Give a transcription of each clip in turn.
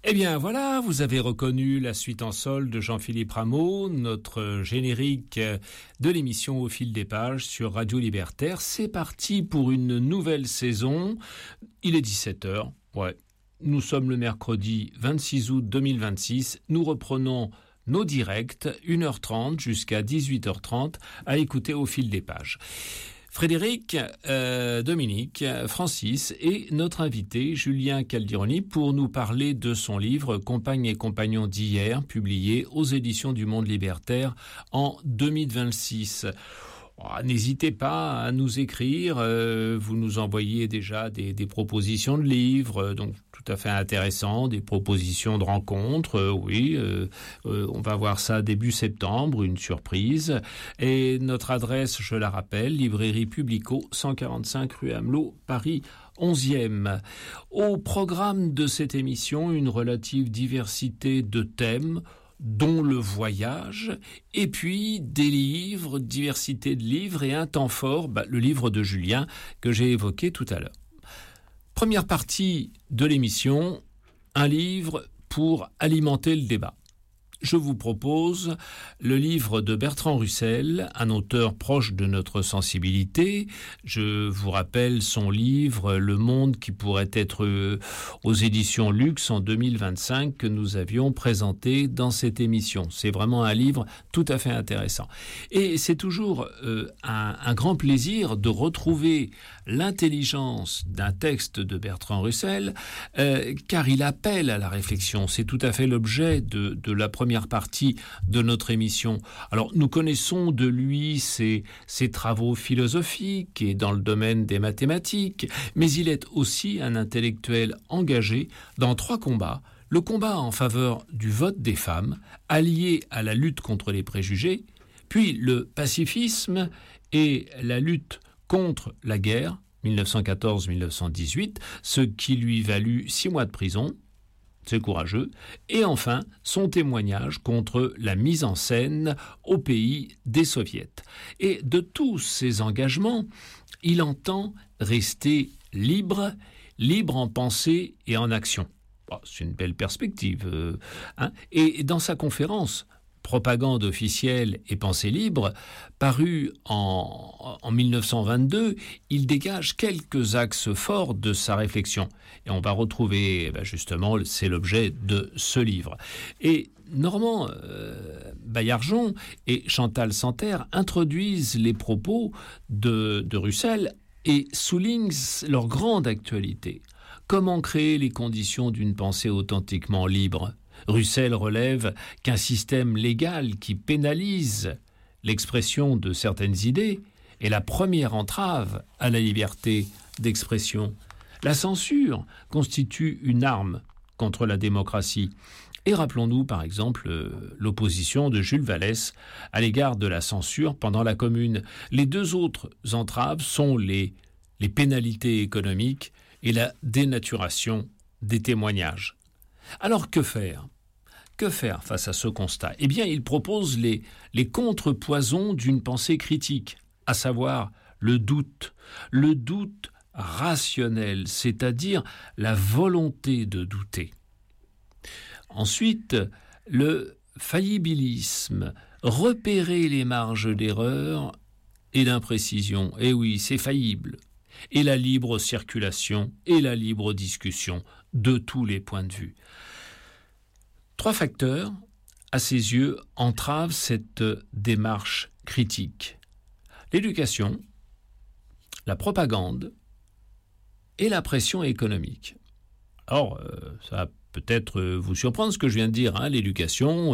Eh bien voilà, vous avez reconnu la suite en sol de Jean-Philippe Rameau, notre générique de l'émission Au fil des pages sur Radio Libertaire. C'est parti pour une nouvelle saison. Il est 17h, ouais. Nous sommes le mercredi 26 août 2026. Nous reprenons nos directs, 1h30 jusqu'à 18h30, à écouter Au fil des pages. Frédéric, Dominique, Francis et notre invité Julien Caldironi pour nous parler de son livre « Compagne et compagnons d'hier » publié aux éditions du Monde Libertaire en 2026. N'hésitez pas à nous écrire, vous nous envoyez déjà des propositions de livres, donc tout à fait intéressants, des propositions de rencontres, on va voir ça début septembre, une surprise. Et notre adresse, je la rappelle, librairie Publico, 145 rue Amelot, Paris 11e. Au programme de cette émission, une relative diversité de thèmes, dont le voyage, et puis des livres, diversité de livres et un temps fort, le livre de Julien que j'ai évoqué tout à l'heure. Première partie de l'émission, un livre pour alimenter le débat. Je vous propose le livre de Bertrand Russell, un auteur proche de notre sensibilité. Je vous rappelle son livre « Le monde qui pourrait être aux éditions Luxe en 2025 » que nous avions présenté dans cette émission. C'est vraiment un livre tout à fait intéressant. Et c'est toujours un grand plaisir de retrouver l'intelligence d'un texte de Bertrand Russell, car il appelle à la réflexion. C'est tout à fait l'objet de la première partie de notre émission. Alors, nous connaissons de lui ses travaux philosophiques et dans le domaine des mathématiques, mais il est aussi un intellectuel engagé dans 3 combats. Le combat en faveur du vote des femmes, allié à la lutte contre les préjugés, puis le pacifisme et la lutte contre la guerre, 1914-1918, ce qui lui valut 6 mois de prison. C'est courageux. Et enfin, son témoignage contre la mise en scène au pays des soviets. Et de tous ces engagements, il entend rester libre en pensée et en action. C'est une belle perspective. Et dans sa conférence Propagande officielle et pensée libre, paru en 1922, il dégage quelques axes forts de sa réflexion. Et on va retrouver, justement, c'est l'objet de ce livre. Et Normand Baillargeon et Chantal Santerre introduisent les propos de Russell et soulignent leur grande actualité. Comment créer les conditions d'une pensée authentiquement libre ? Russell relève qu'un système légal qui pénalise l'expression de certaines idées est la première entrave à la liberté d'expression. La censure constitue une arme contre la démocratie. Et rappelons-nous par exemple l'opposition de Jules Vallès à l'égard de la censure pendant la Commune. Les 2 autres entraves sont les pénalités économiques et la dénaturation des témoignages. Alors que faire ? Que faire face à ce constat ? Eh bien, il propose les contrepoisons d'une pensée critique, à savoir le doute rationnel, c'est-à-dire la volonté de douter. Ensuite, le faillibilisme, repérer les marges d'erreur et d'imprécision. Eh oui, c'est faillible. Et la libre circulation et la libre discussion de tous les points de vue. 3 facteurs, à ses yeux, entravent cette démarche critique. L'éducation, la propagande et la pression économique. Alors, ça va peut-être vous surprendre ce que je viens de dire. L'éducation,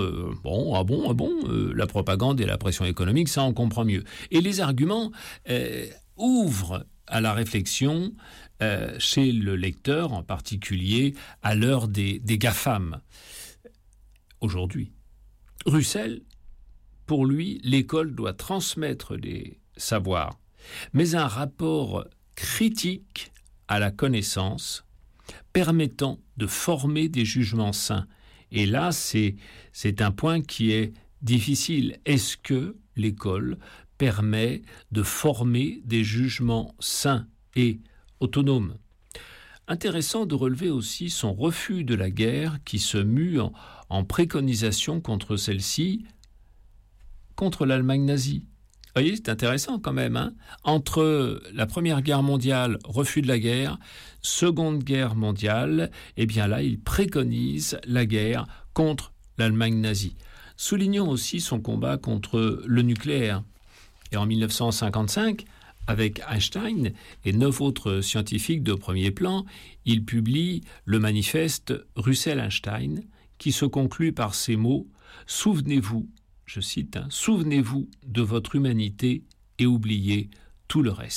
la propagande et la pression économique, ça on comprend mieux. Et les arguments ouvrent à la réflexion chez le lecteur, en particulier à l'heure des GAFAM. Aujourd'hui, Russell, pour lui, l'école doit transmettre les savoirs, mais un rapport critique à la connaissance permettant de former des jugements sains. Et là, c'est un point qui est difficile. Est-ce que l'école permet de former des jugements sains et autonomes ? Intéressant de relever aussi son refus de la guerre qui se mue en préconisation contre celle-ci, contre l'Allemagne nazie. Vous voyez, c'est intéressant quand même. Hein, entre la Première Guerre mondiale, refus de la guerre, Seconde Guerre mondiale, eh bien là, il préconise la guerre contre l'Allemagne nazie. Soulignons aussi son combat contre le nucléaire. Et en 1955, avec Einstein et 9 autres scientifiques de premier plan, il publie le manifeste Russell-Einstein qui se conclut par ces mots « Souvenez-vous », je cite, « Souvenez-vous de votre humanité et oubliez tout le reste ».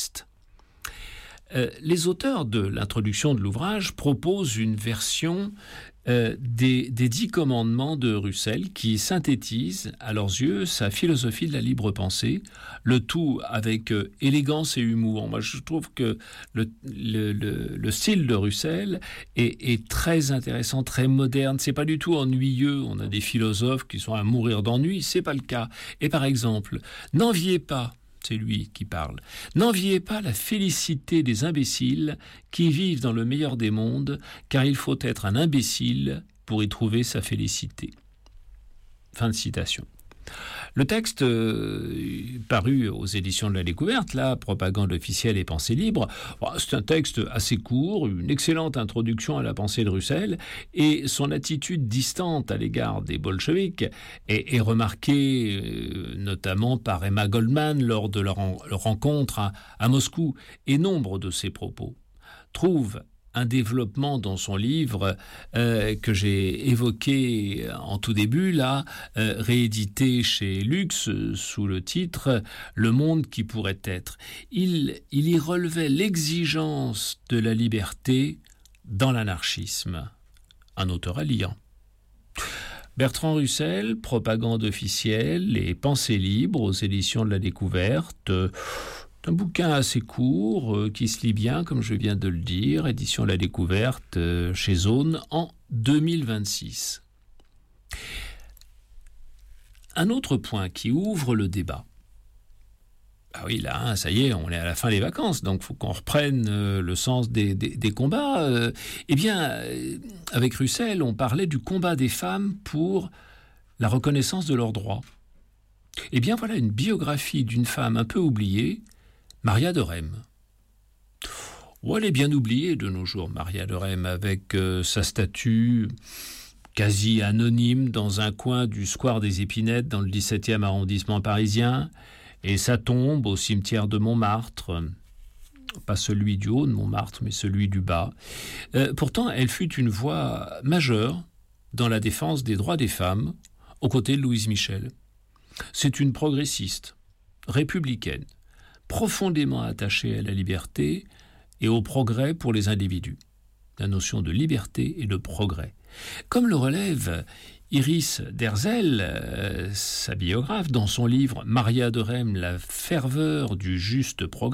Les auteurs de l'introduction de l'ouvrage proposent une version des 10 commandements de Russell qui synthétise à leurs yeux sa philosophie de la libre pensée, le tout avec élégance et humour. Moi, je trouve que le style de Russell est très intéressant, très moderne. C'est pas du tout ennuyeux. On a des philosophes qui sont à mourir d'ennui. C'est pas le cas. Et par exemple, n'enviez pas. C'est lui qui parle. N'enviez pas la félicité des imbéciles qui vivent dans le meilleur des mondes, car il faut être un imbécile pour y trouver sa félicité. Fin de citation. Le texte paru aux éditions de la Découverte, la propagande officielle et pensée libre, c'est un texte assez court, une excellente introduction à la pensée de Russell, et son attitude distante à l'égard des bolcheviks est remarquée notamment par Emma Goldman lors de leur rencontre à Moscou, et nombre de ses propos trouvent un développement dans son livre que j'ai évoqué en tout début, là, réédité chez Lux sous le titre « Le monde qui pourrait être ». Il y relevait l'exigence de la liberté dans l'anarchisme. Un auteur à lire. Bertrand Russell, propagande officielle et pensée libre aux éditions de la Découverte. Un bouquin assez court qui se lit bien, comme je viens de le dire, édition La Découverte chez Zone en 2026. Un autre point qui ouvre le débat. Ah oui, là, ça y est, on est à la fin des vacances, donc il faut qu'on reprenne le sens des combats. Eh bien, avec Russell, on parlait du combat des femmes pour la reconnaissance de leurs droits. Eh bien, voilà une biographie d'une femme un peu oubliée, Maria de Rem. Elle est bien oubliée de nos jours, Maria de Rem, avec sa statue quasi anonyme dans un coin du square des Épinettes dans le 17e arrondissement parisien et sa tombe au cimetière de Montmartre, pas celui du haut de Montmartre, mais celui du bas. Pourtant, elle fut une voix majeure dans la défense des droits des femmes, aux côtés de Louise Michel. C'est une progressiste, républicaine, profondément attachée à la liberté et au progrès pour les individus. La notion de liberté et de progrès. Comme le relève Iris Derzel, sa biographe, dans son livre « Maria de Rem, la ferveur du juste progrès »,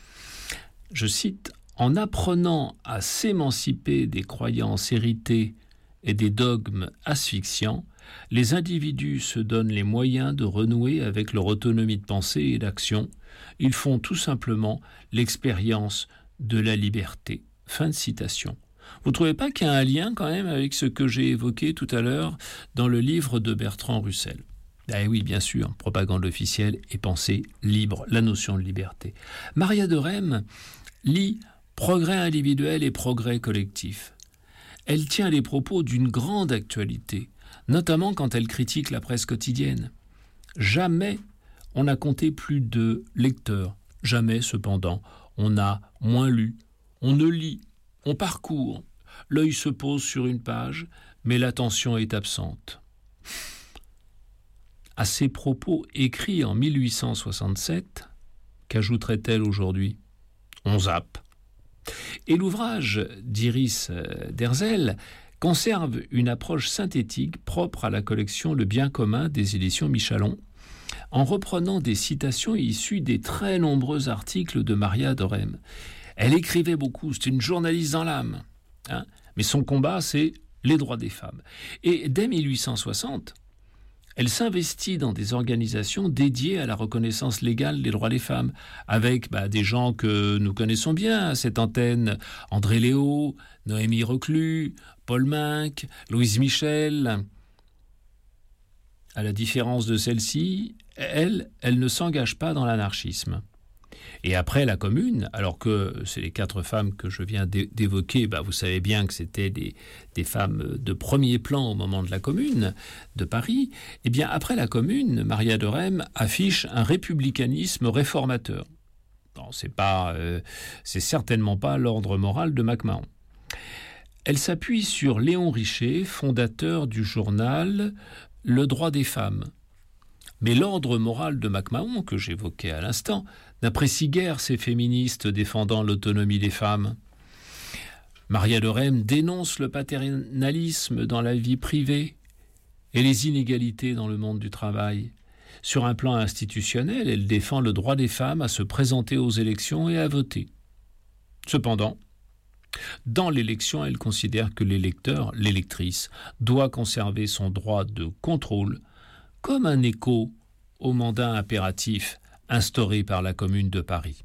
je cite, « En apprenant à s'émanciper des croyances héritées et des dogmes asphyxiants, les individus se donnent les moyens de renouer avec leur autonomie de pensée et d'action. Ils font tout simplement l'expérience de la liberté. » Fin de citation. Vous ne trouvez pas qu'il y a un lien quand même avec ce que j'ai évoqué tout à l'heure dans le livre de Bertrand Russell? Eh oui, bien sûr, propagande officielle et pensée libre, la notion de liberté. Maria de Rem lit progrès individuel et progrès collectif. Elle tient les propos d'une grande actualité, notamment quand elle critique la presse quotidienne. Jamais on n'a compté plus de lecteurs. Jamais, cependant, on a moins lu. On ne lit, on parcourt. L'œil se pose sur une page, mais l'attention est absente. À ces propos écrits en 1867, qu'ajouterait-elle aujourd'hui? On zappe. Et l'ouvrage d'Iris Derzel conserve une approche synthétique propre à la collection Le Bien commun des éditions Michalon, en reprenant des citations issues des très nombreux articles de Maria de Rem. Elle écrivait beaucoup, c'était une journaliste dans l'âme, mais son combat, c'est les droits des femmes. Et dès 1860, Elle s'investit dans des organisations dédiées à la reconnaissance légale des droits des femmes, avec des gens que nous connaissons bien à cette antenne, André Léo, Noémie Reclus, Paul Minck, Louise Michel. À la différence de celle-ci, elle ne s'engage pas dans l'anarchisme. Et après la Commune, alors que c'est les 4 femmes que je viens d'évoquer, vous savez bien que c'était des femmes de premier plan au moment de la Commune de Paris, eh bien après la Commune, Maria de Rem affiche un républicanisme réformateur. Non, c'est certainement pas l'ordre moral de MacMahon. Elle s'appuie sur Léon Richer, fondateur du journal Le Droit des femmes. Mais l'ordre moral de MacMahon, que j'évoquais à l'instant, n'apprécie guère ces féministes défendant l'autonomie des femmes. Maria de Rem dénonce le paternalisme dans la vie privée et les inégalités dans le monde du travail. Sur un plan institutionnel, elle défend le droit des femmes à se présenter aux élections et à voter. Cependant, dans l'élection, elle considère que l'électeur, l'électrice, doit conserver son droit de contrôle comme un écho au mandat impératif instauré par la Commune de Paris.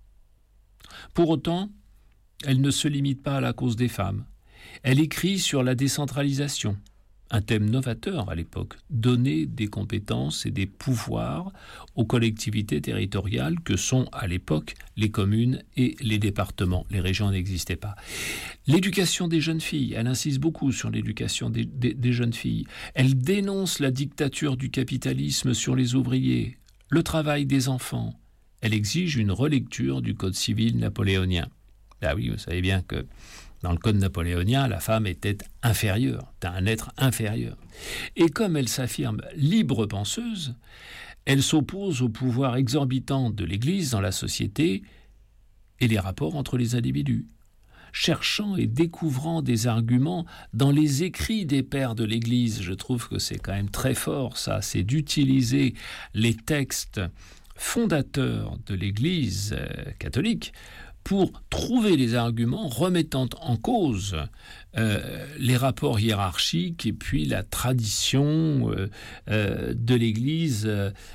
Pour autant, elle ne se limite pas à la cause des femmes. Elle écrit sur la décentralisation, un thème novateur à l'époque, donner des compétences et des pouvoirs aux collectivités territoriales que sont à l'époque les communes et les départements. Les régions n'existaient pas. L'éducation des jeunes filles, elle insiste beaucoup sur l'éducation des jeunes filles. Elle dénonce la dictature du capitalisme sur les ouvriers, le travail des enfants. Elle exige une relecture du Code civil napoléonien. Oui, vous savez bien que dans le Code napoléonien, la femme était inférieure, était un être inférieur. Et comme elle s'affirme libre penseuse, elle s'oppose au pouvoir exorbitant de l'Église dans la société et les rapports entre les individus. Cherchant et découvrant des arguments dans les écrits des pères de l'Église, je trouve que c'est quand même très fort ça, c'est d'utiliser les textes fondateurs de l'Église catholique pour trouver les arguments remettant en cause les rapports hiérarchiques et puis la tradition de l'Église,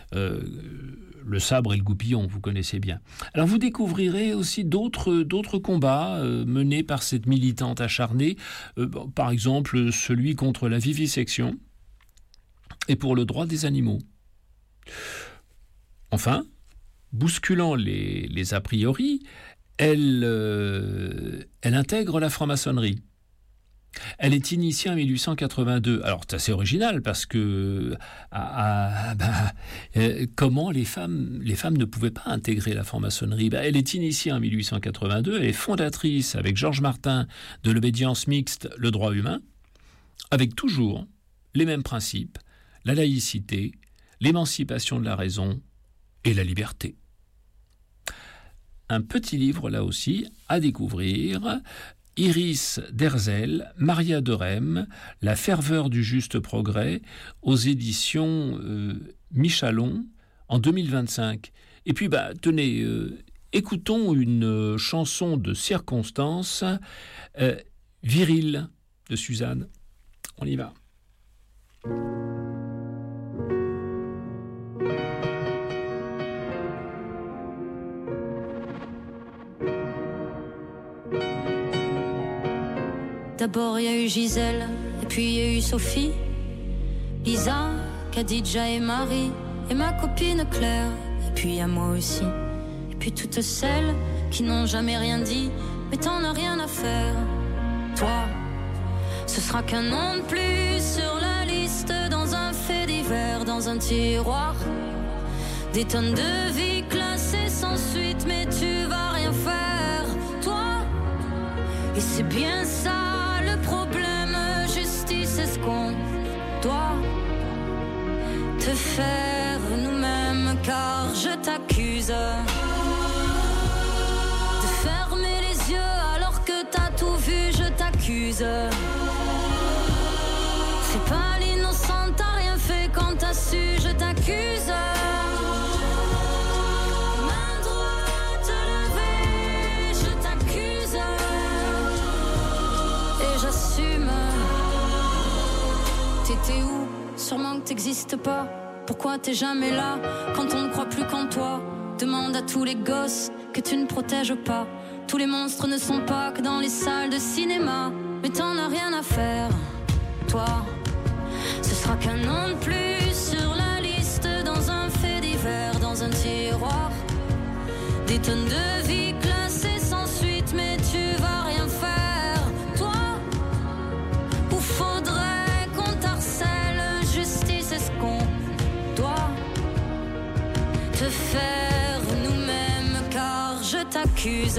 le sabre et le goupillon, vous connaissez bien. Alors vous découvrirez aussi d'autres combats menés par cette militante acharnée, par exemple celui contre la vivisection et pour le droit des animaux. Enfin, bousculant les a priori, elle intègre la franc-maçonnerie. Elle est initiée en 1882. Alors, c'est assez original parce que comment les femmes ne pouvaient pas intégrer la franc-maçonnerie. Elle est initiée en 1882. Elle est fondatrice avec Georges Martin de l'obédience mixte, le droit humain, avec toujours les mêmes principes, la laïcité, l'émancipation de la raison et la liberté. Un petit livre, là aussi, à découvrir. Iris Derzel, Maria de Rem, La ferveur du juste progrès, aux éditions Michalon, en 2025. Et puis, tenez, écoutons une chanson de circonstance, Viril, de Suzanne. On y va. D'abord il y a eu Gisèle, et puis il y a eu Sophie, Lisa, Khadija et Marie, et ma copine Claire, et puis il y a moi aussi. Et puis toutes celles qui n'ont jamais rien dit, mais t'en as rien à faire. Toi, ce sera qu'un nom de plus sur la liste, dans un fait divers, dans un tiroir. Des tonnes de vies classées sans suite, mais tu vas rien faire, toi. Et c'est bien ça le problème, justice, est-ce qu'on doit te faire nous-mêmes, car je t'accuse de fermer les yeux alors que t'as tout vu, je t'accuse. C'est pas l'innocent, t'as rien fait quand t'as su, je t'accuse. T'étais où? Sûrement que t'existes pas? Pourquoi t'es jamais là quand on ne croit plus qu'en toi? Demande à tous les gosses que tu ne protèges pas. Tous les monstres ne sont pas que dans les salles de cinéma. Mais t'en as rien à faire, toi. Ce sera qu'un nom de plus sur la liste, dans un fait divers, dans un tiroir. Des tonnes de vies classées sans suite, mais tu vas rien faire, toi. Ou faudrait qu'on t'harcèle, justice, est-ce qu'on doit te faire nous-mêmes? Car je t'accuse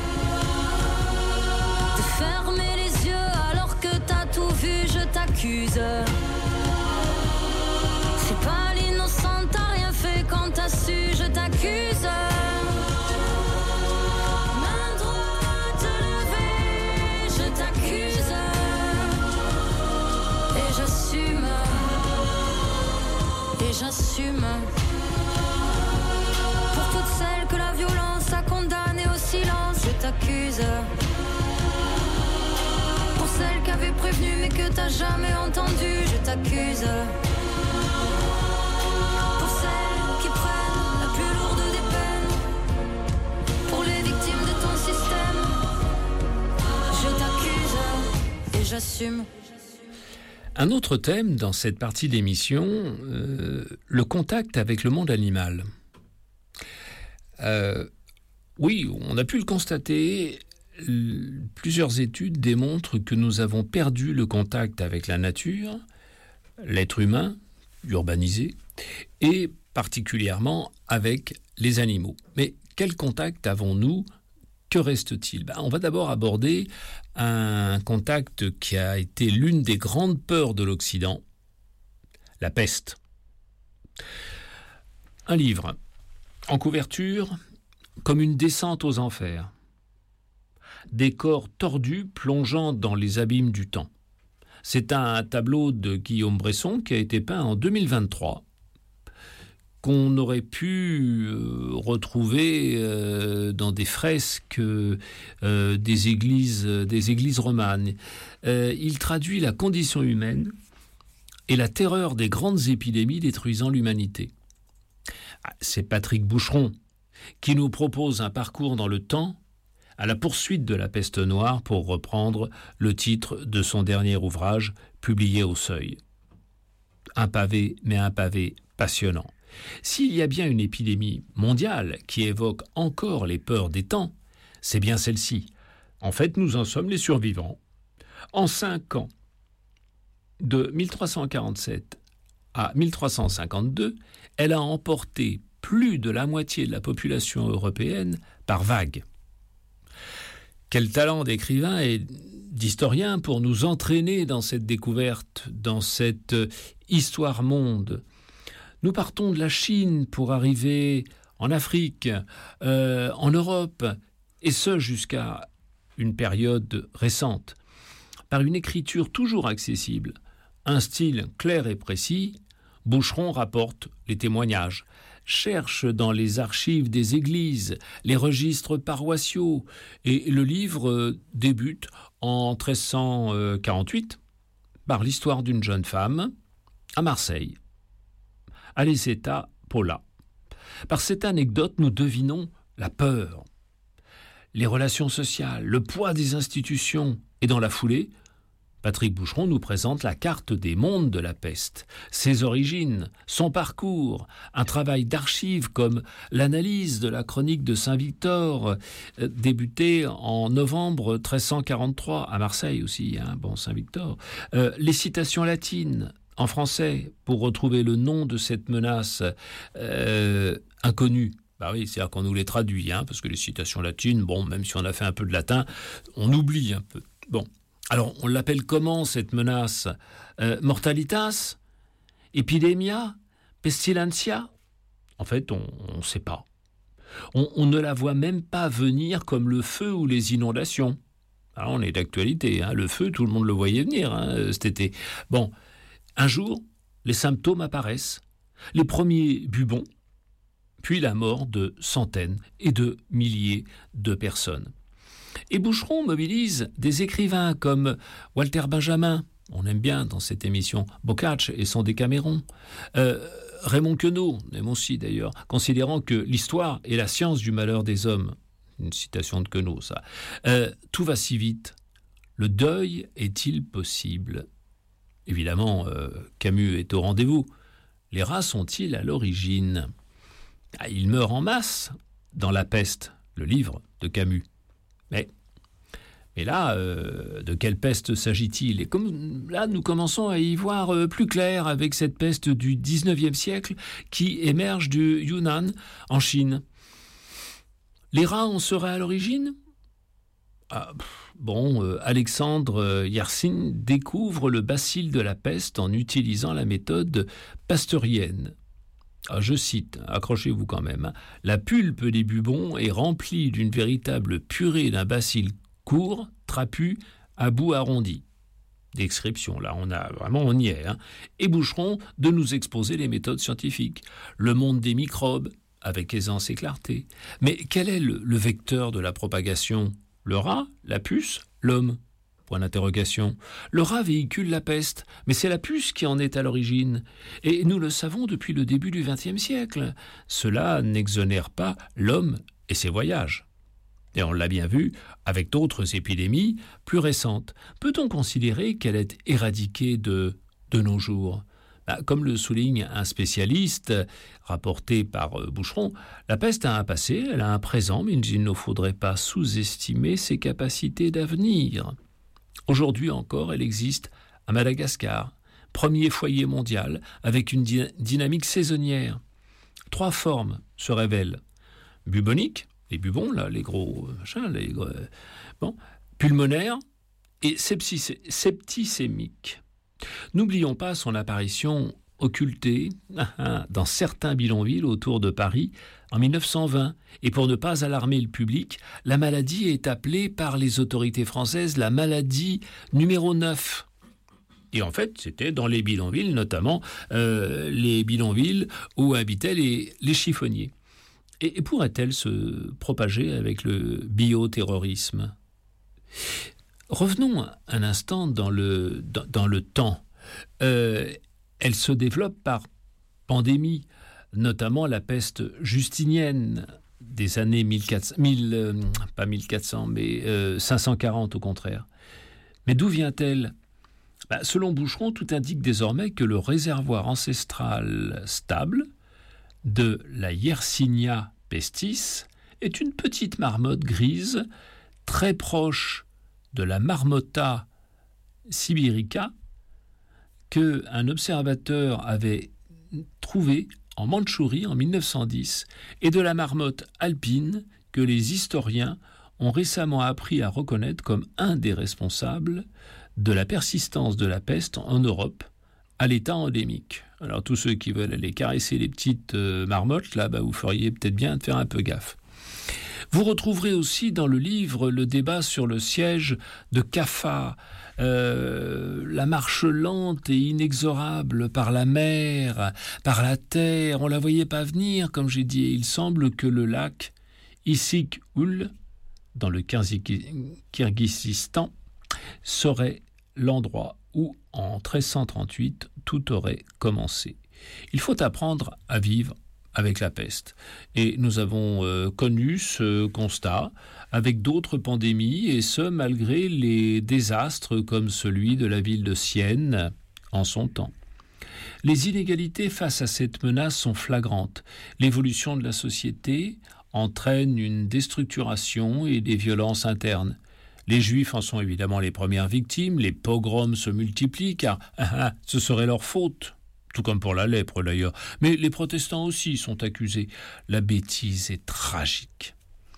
de fermer les yeux alors que t'as tout vu, je t'accuse. C'est pas l'innocente, t'as rien fait quand t'as su, je t'accuse. Main droite levée, je t'accuse. Et j'assume, et j'assume. Pour toutes celles que la violence a condamnées au silence, je t'accuse. Pour celles qui avaient prévenu mais que t'as jamais entendu, je t'accuse. Pour celles qui prennent la plus lourde des peines, pour les victimes de ton système, je t'accuse et j'assume. Un autre thème dans cette partie d'émission, le contact avec le monde animal. Oui, on a pu le constater, plusieurs études démontrent que nous avons perdu le contact avec la nature, l'être humain, urbanisé, et particulièrement avec les animaux. Mais quel contact avons-nous ? Que reste-t-il ? On va d'abord aborder un contact qui a été l'une des grandes peurs de l'Occident, la peste. Un livre, en couverture, comme une descente aux enfers. Des corps tordus plongeant dans les abîmes du temps. C'est un tableau de Guillaume Bresson qui a été peint en 2023, qu'on aurait pu retrouver dans des fresques des églises romanes. Il traduit la condition humaine et la terreur des grandes épidémies détruisant l'humanité. C'est Patrick Boucheron qui nous propose un parcours dans le temps à la poursuite de la peste noire, pour reprendre le titre de son dernier ouvrage publié au Seuil. Un pavé, mais un pavé passionnant. S'il y a bien une épidémie mondiale qui évoque encore les peurs des temps, c'est bien celle-ci. En fait, nous en sommes les survivants. En 5 ans, de 1347 à 1352, elle a emporté plus de la moitié de la population européenne par vague. Quel talent d'écrivain et d'historien pour nous entraîner dans cette découverte, dans cette histoire-monde. Nous partons de la Chine pour arriver en Afrique, en Europe, et ce jusqu'à une période récente. Par une écriture toujours accessible, un style clair et précis, Boucheron rapporte les témoignages, cherche dans les archives des églises, les registres paroissiaux, et le livre débute en 1348 par l'histoire d'une jeune femme à Marseille, Aliceta Paula. Par cette anecdote, nous devinons la peur, les relations sociales, le poids des institutions, et dans la foulée, Patrick Boucheron nous présente la carte des mondes de la peste, ses origines, son parcours, un travail d'archives comme l'analyse de la chronique de Saint-Victor, débutée en novembre 1343, à Marseille aussi, Saint-Victor, les citations latines en français pour retrouver le nom de cette menace inconnue. Oui, c'est-à-dire qu'on nous les traduit, parce que les citations latines, même si on a fait un peu de latin, on oublie un peu. Alors, on l'appelle comment, cette menace ? Mortalitas ? Epidemia ? Pestilentia ? En fait, on ne sait pas. On ne la voit même pas venir comme le feu ou les inondations. Alors, on est d'actualité, le feu, tout le monde le voyait venir cet été. Un jour, les symptômes apparaissent. Les premiers bubons, puis la mort de centaines et de milliers de personnes. Et Boucheron mobilise des écrivains comme Walter Benjamin, On aime bien dans cette émission Boccace et son Décaméron. Raymond Queneau, on aime aussi d'ailleurs, considérant que l'histoire est la science du malheur des hommes. Une citation de Queneau, ça. Tout va si vite. Le deuil est-il possible ? Évidemment, Camus est au rendez-vous. Les rats sont-ils à l'origine ? Ils meurent en masse dans La Peste, le livre de Camus. Mais là, de quelle peste s'agit-il ? Et comme là, nous commençons à y voir plus clair avec cette peste du 19e siècle qui émerge du Yunnan en Chine. Les rats en seraient à l'origine ? Alexandre Yersin découvre le bacille de la peste en utilisant la méthode pasteurienne. Je cite, accrochez-vous quand même, « La pulpe des bubons est remplie d'une véritable purée d'un bacille court, trapu, à bout arrondi. » Description, là, on y est. Et Boucheron de nous exposer les méthodes scientifiques. Le monde des microbes, avec aisance et clarté. Mais quel est le vecteur de la propagation ? Le rat, la puce, l'homme ? Point d'interrogation. Le rat véhicule la peste, mais c'est la puce qui en est à l'origine. Et nous le savons depuis le début du XXe siècle. Cela n'exonère pas l'homme et ses voyages. Et on l'a bien vu avec d'autres épidémies plus récentes. Peut-on considérer qu'elle est éradiquée de nos jours ? Comme le souligne un spécialiste rapporté par Boucheron, la peste a un passé, elle a un présent, mais il ne faudrait pas sous-estimer ses capacités d'avenir. Aujourd'hui encore, elle existe à Madagascar, premier foyer mondial, avec une dynamique saisonnière. 3 formes se révèlent. Bubonique, les bubons, là, les gros machins, pulmonaire et septicémique. N'oublions pas son apparition occultée dans certains bidonvilles autour de Paris en 1920. Et pour ne pas alarmer le public, la maladie est appelée par les autorités françaises la maladie numéro 9. Et en fait, c'était dans les bidonvilles, notamment les bidonvilles où habitaient les chiffonniers. Et pourrait-elle se propager avec le bioterrorisme ? Revenons un instant dans le temps. Elle se développe par pandémie, notamment la peste justinienne des années 540 au contraire. Mais d'où vient-elle ? Selon Boucheron, tout indique désormais que le réservoir ancestral stable de la Yersinia pestis est une petite marmotte grise très proche de la Marmota sibirica qu'un observateur avait trouvé en Mandchourie en 1910 et de la marmotte alpine que les historiens ont récemment appris à reconnaître comme un des responsables de la persistance de la peste en Europe à l'état endémique. Alors tous ceux qui veulent aller caresser les petites marmottes, là, vous feriez peut-être bien de faire un peu gaffe. Vous retrouverez aussi dans le livre le débat sur le siège de Kaffa, la marche lente et inexorable par la mer, par la terre. On ne la voyait pas venir, comme j'ai dit. Il semble que le lac Issyk-Kul, dans le Kirghizistan, serait l'endroit où, en 1338, tout aurait commencé. Il faut apprendre à vivre avec la peste. Et nous avons connu ce constat avec d'autres pandémies, et ce, malgré les désastres comme celui de la ville de Sienne en son temps. Les inégalités face à cette menace sont flagrantes. L'évolution de la société entraîne une déstructuration et des violences internes. Les Juifs en sont évidemment les premières victimes, les pogroms se multiplient car ce serait leur faute. Tout comme pour la lèpre d'ailleurs. Mais les protestants aussi sont accusés. La bêtise est tragique.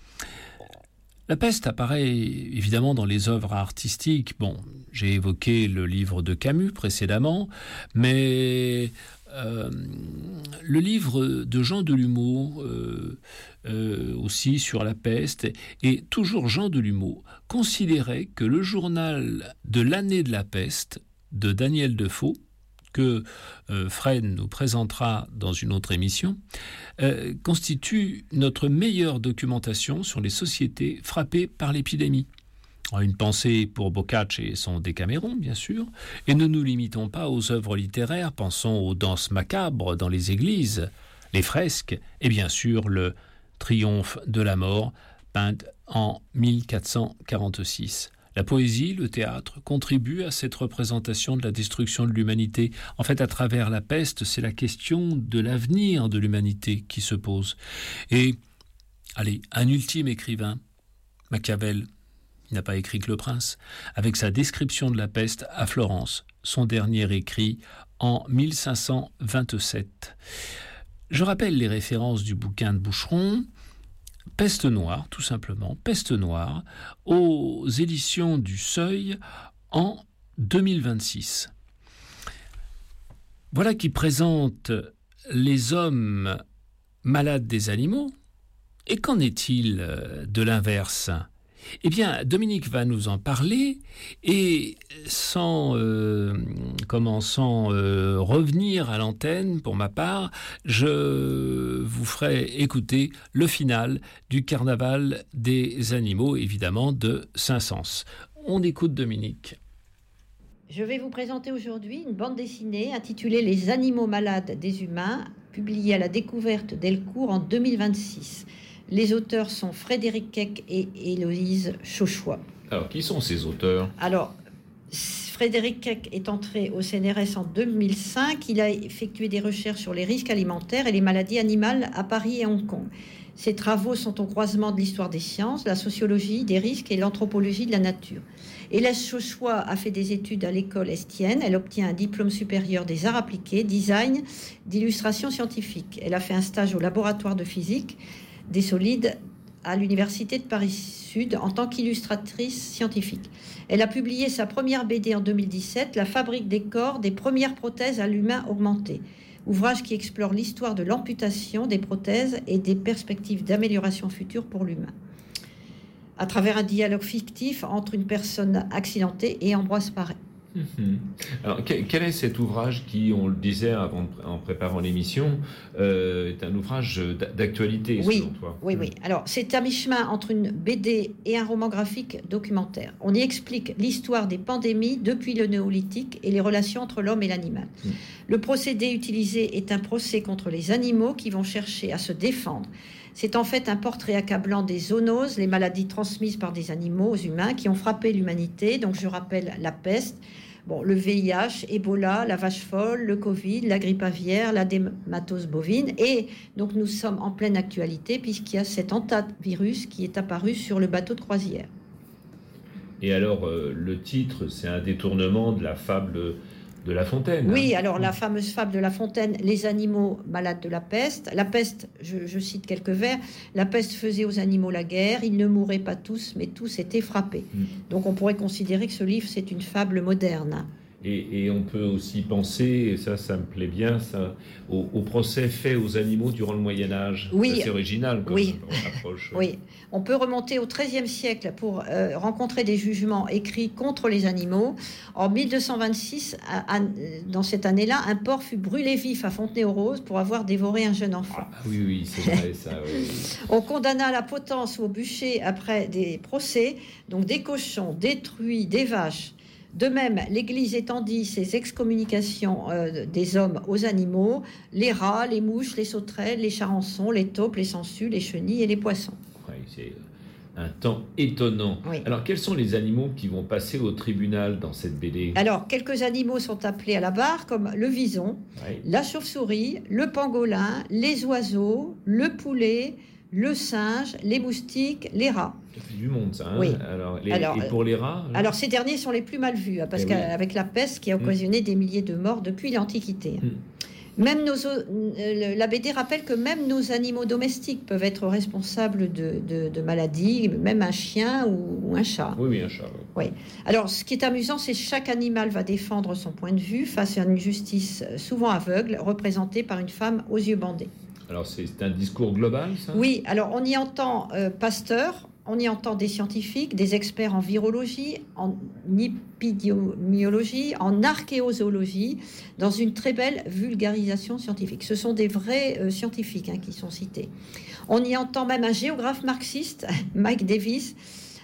La peste apparaît évidemment dans les œuvres artistiques. J'ai évoqué le livre de Camus précédemment, mais le livre de Jean Delumeau, aussi sur la peste, et toujours Jean Delumeau, considérait que le journal de l'année de la peste de Daniel Defoe, que Fred nous présentera dans une autre émission, constitue notre meilleure documentation sur les sociétés frappées par l'épidémie. Une pensée pour Boccace et son Décaméron, bien sûr. Et ne nous limitons pas aux œuvres littéraires, pensons aux danses macabres dans les églises, les fresques et bien sûr le Triomphe de la mort, peint en 1446. La poésie, le théâtre contribuent à cette représentation de la destruction de l'humanité. En fait, à travers la peste, c'est la question de l'avenir de l'humanité qui se pose. Et, allez, un ultime écrivain, Machiavel, il n'a pas écrit que Le Prince, avec sa description de la peste à Florence, son dernier écrit en 1527. Je rappelle les références du bouquin de Boucheron, Peste noire, tout simplement, Peste noire, aux éditions du Seuil en 2026. Voilà qui présente les hommes malades des animaux. Et qu'en est-il de l'inverse ? Eh bien, Dominique va nous en parler et sans revenir à l'antenne, pour ma part, je vous ferai écouter le final du Carnaval des animaux, évidemment, de Saint-Saëns. On écoute Dominique. Je vais vous présenter aujourd'hui une bande dessinée intitulée « Les animaux malades des humains », publiée à la Découverte Delcourt en 2026. Les auteurs sont Frédéric Keck et Héloïse Chauchois. Alors, qui sont ces auteurs ? Alors, Frédéric Keck est entré au CNRS en 2005. Il a effectué des recherches sur les risques alimentaires et les maladies animales à Paris et Hong Kong. Ses travaux sont au croisement de l'histoire des sciences, la sociologie des risques et l'anthropologie de la nature. Héloïse Chauchois a fait des études à l'école Estienne. Elle obtient un diplôme supérieur des arts appliqués, design, d'illustration scientifique. Elle a fait un stage au laboratoire de physique des solides à l'université de Paris-Sud en tant qu'illustratrice scientifique. Elle a publié sa première BD en 2017, La fabrique des corps, des premières prothèses à l'humain augmenté, ouvrage qui explore l'histoire de l'amputation des prothèses et des perspectives d'amélioration future pour l'humain, à travers un dialogue fictif entre une personne accidentée et Ambroise Paré. Alors, quel est cet ouvrage qui, on le disait en préparant l'émission, est un ouvrage d'actualité, selon toi ? Oui. Alors, c'est à mi-chemin entre une BD et un roman graphique documentaire. On y explique l'histoire des pandémies depuis le néolithique et les relations entre l'homme et l'animal. Le procédé utilisé est un procès contre les animaux qui vont chercher à se défendre. C'est en fait un portrait accablant des zoonoses, les maladies transmises par des animaux aux humains qui ont frappé l'humanité. Donc, je rappelle la peste, le VIH, Ebola, la vache folle, le Covid, la grippe aviaire, la dermatose bovine. Et donc, nous sommes en pleine actualité puisqu'il y a cet hantavirus qui est apparu sur le bateau de croisière. Et alors, le titre, c'est un détournement de la fable de La Fontaine. Oui, alors la fameuse fable de La Fontaine, les animaux malades de la peste. La peste, je cite quelques vers, la peste faisait aux animaux la guerre, ils ne mouraient pas tous, mais tous étaient frappés. Donc on pourrait considérer que ce livre, c'est une fable moderne. Et on peut aussi penser, et ça me plaît bien, ça, au procès fait aux animaux durant le Moyen-Âge. Oui. C'est original comme approche. Oui, on peut remonter au XIIIe siècle pour rencontrer des jugements écrits contre les animaux. En 1226, dans cette année-là, un porc fut brûlé vif à Fontenay-aux-Roses pour avoir dévoré un jeune enfant. Ah, oui, c'est vrai ça. Oui. On condamna à la potence ou au bûcher après des procès, donc des cochons, des truies, des vaches. De même, l'Église étendit ses excommunications des hommes aux animaux, les rats, les mouches, les sauterelles, les charançons, les taupes, les sangsues, les chenilles et les poissons. Oui, c'est un temps étonnant. Oui. Alors, quels sont les animaux qui vont passer au tribunal dans cette BD ? Alors, quelques animaux sont appelés à la barre, comme le vison, la chauve-souris, le pangolin, les oiseaux, le poulet, le singe, les moustiques, les rats. Ça fait du monde, ça. Hein ? Oui. Et pour les rats ? Alors, ces derniers sont les plus mal vus, parce qu'avec la peste qui a occasionné des milliers de morts depuis l'Antiquité. Même la BD rappelle que même nos animaux domestiques peuvent être responsables de maladies, même un chien ou un chat. Oui, un chat. Oui. Alors, ce qui est amusant, c'est que chaque animal va défendre son point de vue face à une justice souvent aveugle, représentée par une femme aux yeux bandés. Alors, c'est un discours global, ça ? Oui, alors on y entend Pasteur, on y entend des scientifiques, des experts en virologie, en épidémiologie, en archéozoologie, dans une très belle vulgarisation scientifique. Ce sont des vrais scientifiques qui sont cités. On y entend même un géographe marxiste, Mike Davis,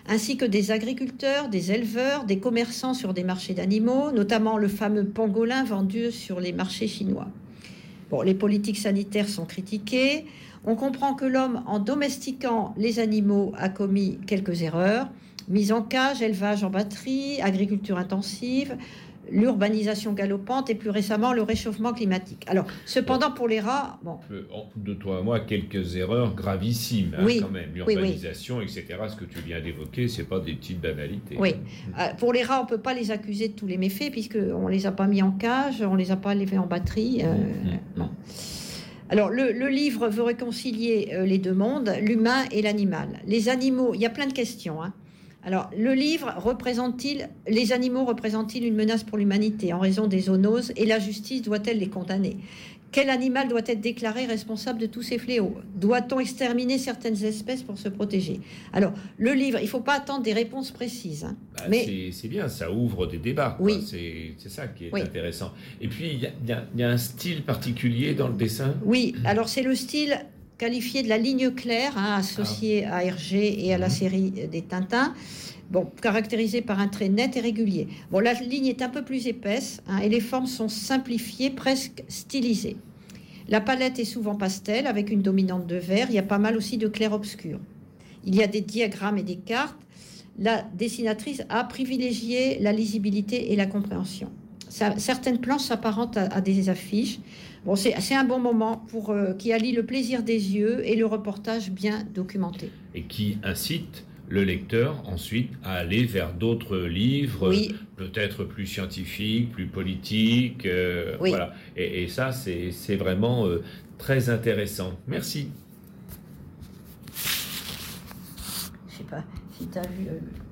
ainsi que des agriculteurs, des éleveurs, des commerçants sur des marchés d'animaux, notamment le fameux pangolin vendu sur les marchés chinois. Bon, les politiques sanitaires sont critiquées. On comprend que l'homme, en domestiquant les animaux, a commis quelques erreurs. Mise en cage, élevage en batterie, agriculture intensive, l'urbanisation galopante et plus récemment le réchauffement climatique. Alors, cependant, pour les rats... Bon. De toi à moi, quelques erreurs gravissimes, oui, quand même. L'urbanisation, oui. etc., ce que tu viens d'évoquer, ce n'est pas des petites banalités. Oui. Pour les rats, on ne peut pas les accuser de tous les méfaits, puisqu'on ne les a pas mis en cage, on ne les a pas élevés en batterie. Non. Alors, le livre veut réconcilier les deux mondes, l'humain et l'animal. Les animaux, il y a plein de questions, hein. Alors, le livre les animaux représentent-ils une menace pour l'humanité en raison des zoonoses et la justice doit-elle les condamner? Quel animal doit être déclaré responsable de tous ces fléaux? Doit-on exterminer certaines espèces pour se protéger? Alors, le livre, il ne faut pas attendre des réponses précises. Hein. Mais c'est bien, ça ouvre des débats. Oui. C'est ça qui est intéressant. Et puis, il y a un style particulier dans le dessin? Oui, alors c'est le style qualifié de la ligne claire, hein, associée à Hergé et à la série des Tintins, caractérisée par un trait net et régulier. Bon, la ligne est un peu plus épaisse, hein, et les formes sont simplifiées, presque stylisées. La palette est souvent pastel, avec une dominante de vert. Il y a pas mal aussi de clair-obscur. Il y a des diagrammes et des cartes. La dessinatrice a privilégié la lisibilité et la compréhension. Certaines planches s'apparentent à des affiches. Bon, c'est un bon moment qui allie le plaisir des yeux et le reportage bien documenté. Et qui incite le lecteur ensuite à aller vers d'autres livres, peut-être plus scientifiques, plus politiques. Voilà. Et ça, c'est vraiment très intéressant. Merci. Je ne sais pas si tu as vu...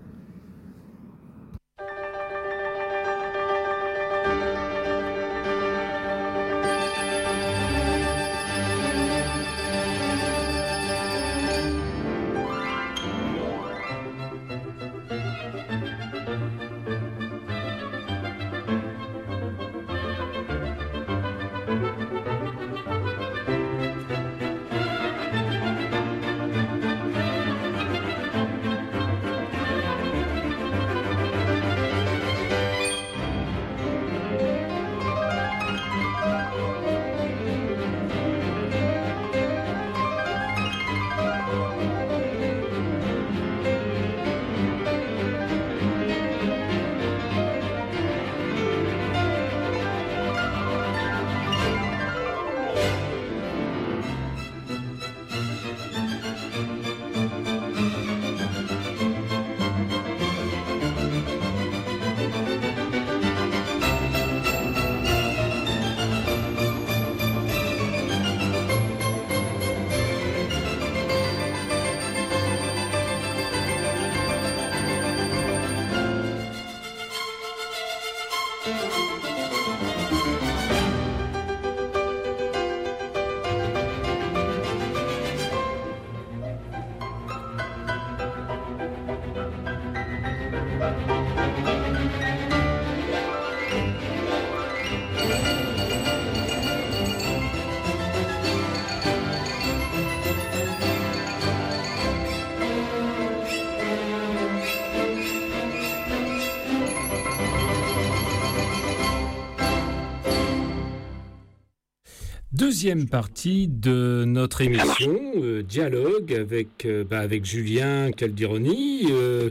Deuxième partie de notre émission, dialogue avec Julien Caldironi.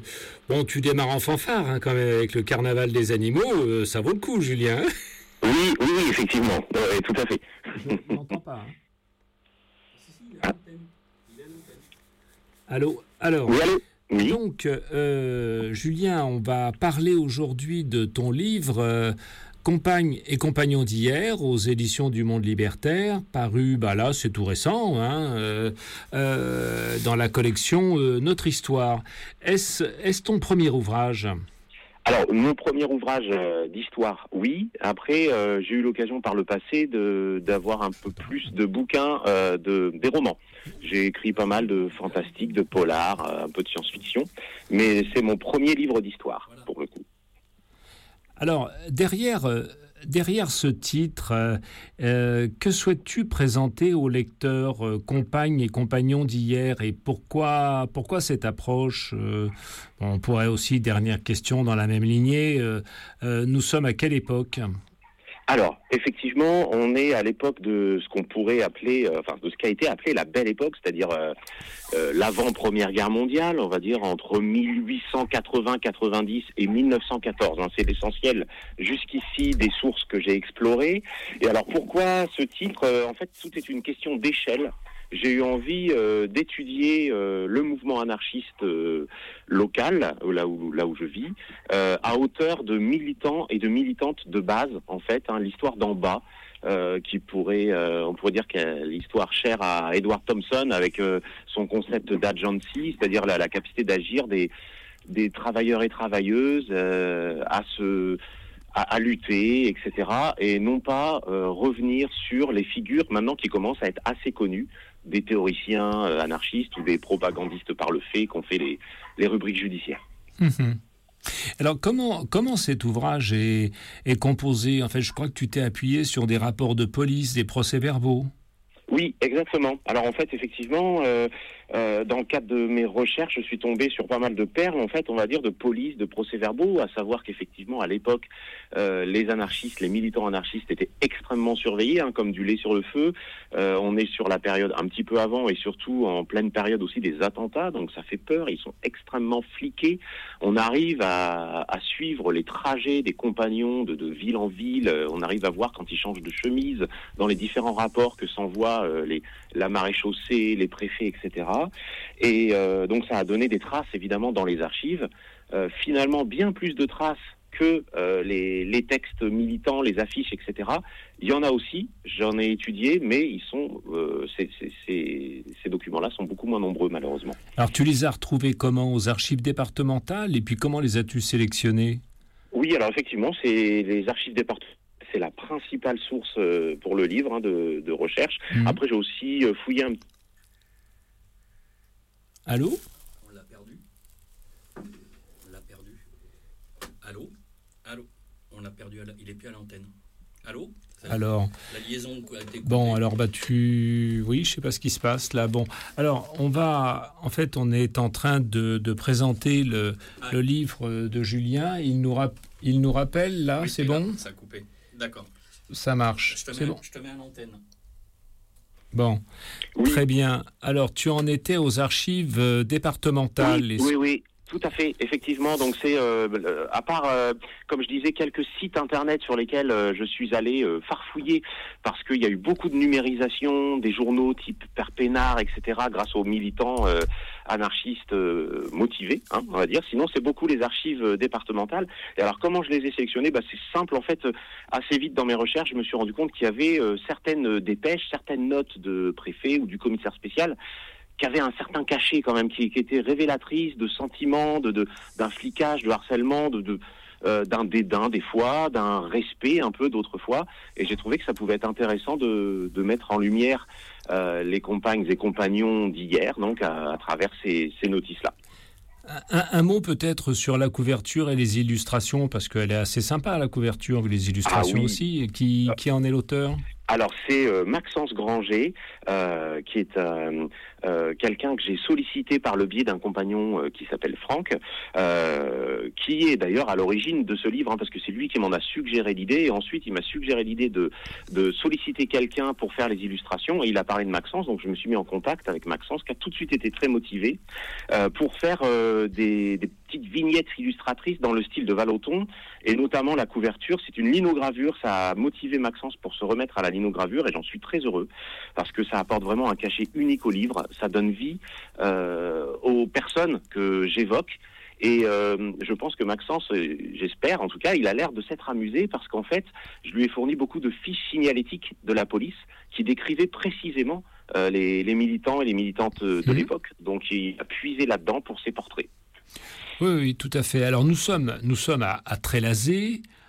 Tu démarres en fanfare hein, quand même avec le carnaval des animaux, ça vaut le coup Julien. Oui, effectivement, tout à fait. Je n'entends pas. Hein. Allô. Alors. Oui, allô. Oui. Donc, Julien, on va parler aujourd'hui de ton livre Compagne et compagnons d'hier aux éditions du Monde Libertaire, paru, là, c'est tout récent, hein, dans la collection Notre Histoire. Est-ce ton premier ouvrage ? Alors, mon premier ouvrage d'histoire, oui. Après, j'ai eu l'occasion par le passé d'avoir un peu plus de bouquins, des romans. J'ai écrit pas mal de fantastique, de polar, un peu de science-fiction. Mais c'est mon premier livre d'histoire, pour le coup. Alors, derrière derrière ce titre, que souhaites-tu présenter aux lecteurs, compagnes et compagnons d'hier, et pourquoi cette approche on pourrait aussi, dernière question dans la même lignée, nous sommes à quelle époque ? Alors, effectivement, on est à l'époque de ce qu'on pourrait appeler, de ce qui a été appelé la Belle Époque, c'est-à-dire l'avant-première guerre mondiale, on va dire entre 1880-90 et 1914. C'est l'essentiel jusqu'ici des sources que j'ai explorées. Et alors, pourquoi ce titre ? En fait, tout est une question d'échelle. J'ai eu envie d'étudier le mouvement anarchiste local, là où je vis, à hauteur de militants et de militantes de base, en fait, l'histoire d'en bas, on pourrait dire que l'histoire chère à Edward Thompson avec son concept d'agency, c'est-à-dire la capacité d'agir des travailleurs et travailleuses à lutter, etc. Et non pas revenir sur les figures maintenant qui commencent à être assez connues, des théoriciens anarchistes ou des propagandistes par le fait qu'on fait les rubriques judiciaires. Mmh. Alors comment cet ouvrage est composé ? En fait, je crois que tu t'es appuyé sur des rapports de police, des procès-verbaux. Oui, exactement. Alors en fait, effectivement, dans le cadre de mes recherches, je suis tombé sur pas mal de perles, en fait, on va dire, de police, de procès-verbaux, à savoir qu'effectivement, à l'époque, les anarchistes, les militants anarchistes étaient extrêmement surveillés, comme du lait sur le feu. On est sur la période un petit peu avant et surtout en pleine période aussi des attentats, donc ça fait peur, ils sont extrêmement fliqués. On arrive à suivre les trajets des compagnons de ville en ville, on arrive à voir quand ils changent de chemise, dans les différents rapports que s'envoient la maréchaussée, les préfets, etc. Et donc ça a donné des traces évidemment dans les archives, finalement bien plus de traces que les textes militants, les affiches, etc. Il y en a aussi, j'en ai étudié, mais ils sont ces documents-là sont beaucoup moins nombreux malheureusement. Alors tu les as retrouvés comment ? Aux archives départementales, et puis comment les as-tu sélectionnés ? Oui, alors effectivement, c'est les archives départementales. C'est la principale source pour le livre de recherche. Après, j'ai aussi fouillé un... Allô ? On l'a perdu. Allô ? On l'a perdu. Il n'est plus à l'antenne. Allô ? Alors, la liaison a été coupée. Bon, alors oui, je sais pas ce qui se passe là. Bon, alors on est en train de présenter le livre de Julien. Il nous rappelle là, oui, c'est bon ? Ça a coupé. D'accord. Ça marche. Je te mets à l'antenne. Bon, oui. Très bien. Alors, tu en étais aux archives départementales. Oui. Tout à fait, effectivement. Donc c'est, à part, comme je disais, quelques sites internet sur lesquels je suis allé farfouiller, parce qu'il y a eu beaucoup de numérisation des journaux type Père Pénard, etc., grâce aux militants anarchistes motivés, on va dire. Sinon, c'est beaucoup les archives départementales. Et alors, comment je les ai sélectionnées ? C'est simple, en fait. Assez vite dans mes recherches, je me suis rendu compte qu'il y avait certaines dépêches, certaines notes de préfet ou du commissaire spécial qui avait un certain cachet quand même, qui était révélatrice de sentiments, d'un flicage, de harcèlement, d'un dédain des fois, d'un respect un peu d'autres fois. Et j'ai trouvé que ça pouvait être intéressant de mettre en lumière les compagnes et compagnons d'hier, donc à travers ces notices-là. Un mot peut-être sur la couverture et les illustrations, parce qu'elle est assez sympa la couverture, les illustrations aussi. Qui en est l'auteur ? Alors c'est Maxence Granger, qui est quelqu'un que j'ai sollicité par le biais d'un compagnon qui s'appelle Franck, qui est d'ailleurs à l'origine de ce livre, parce que c'est lui qui m'en a suggéré l'idée, et ensuite il m'a suggéré l'idée de solliciter quelqu'un pour faire les illustrations, et il a parlé de Maxence, donc je me suis mis en contact avec Maxence, qui a tout de suite été très motivé pour faire des petites vignettes illustratrices dans le style de Vallotton, et notamment la couverture, c'est une linogravure, ça a motivé Maxence pour se remettre à la linogravure, et j'en suis très heureux, parce que ça apporte vraiment un cachet unique au livre, ça donne vie aux personnes que j'évoque, et je pense que Maxence, j'espère en tout cas, il a l'air de s'être amusé, parce qu'en fait, je lui ai fourni beaucoup de fiches signalétiques de la police, qui décrivaient précisément les militants et les militantes de l'époque, donc il a puisé là-dedans pour ses portraits. Oui, tout à fait. Alors nous sommes à Trélazé,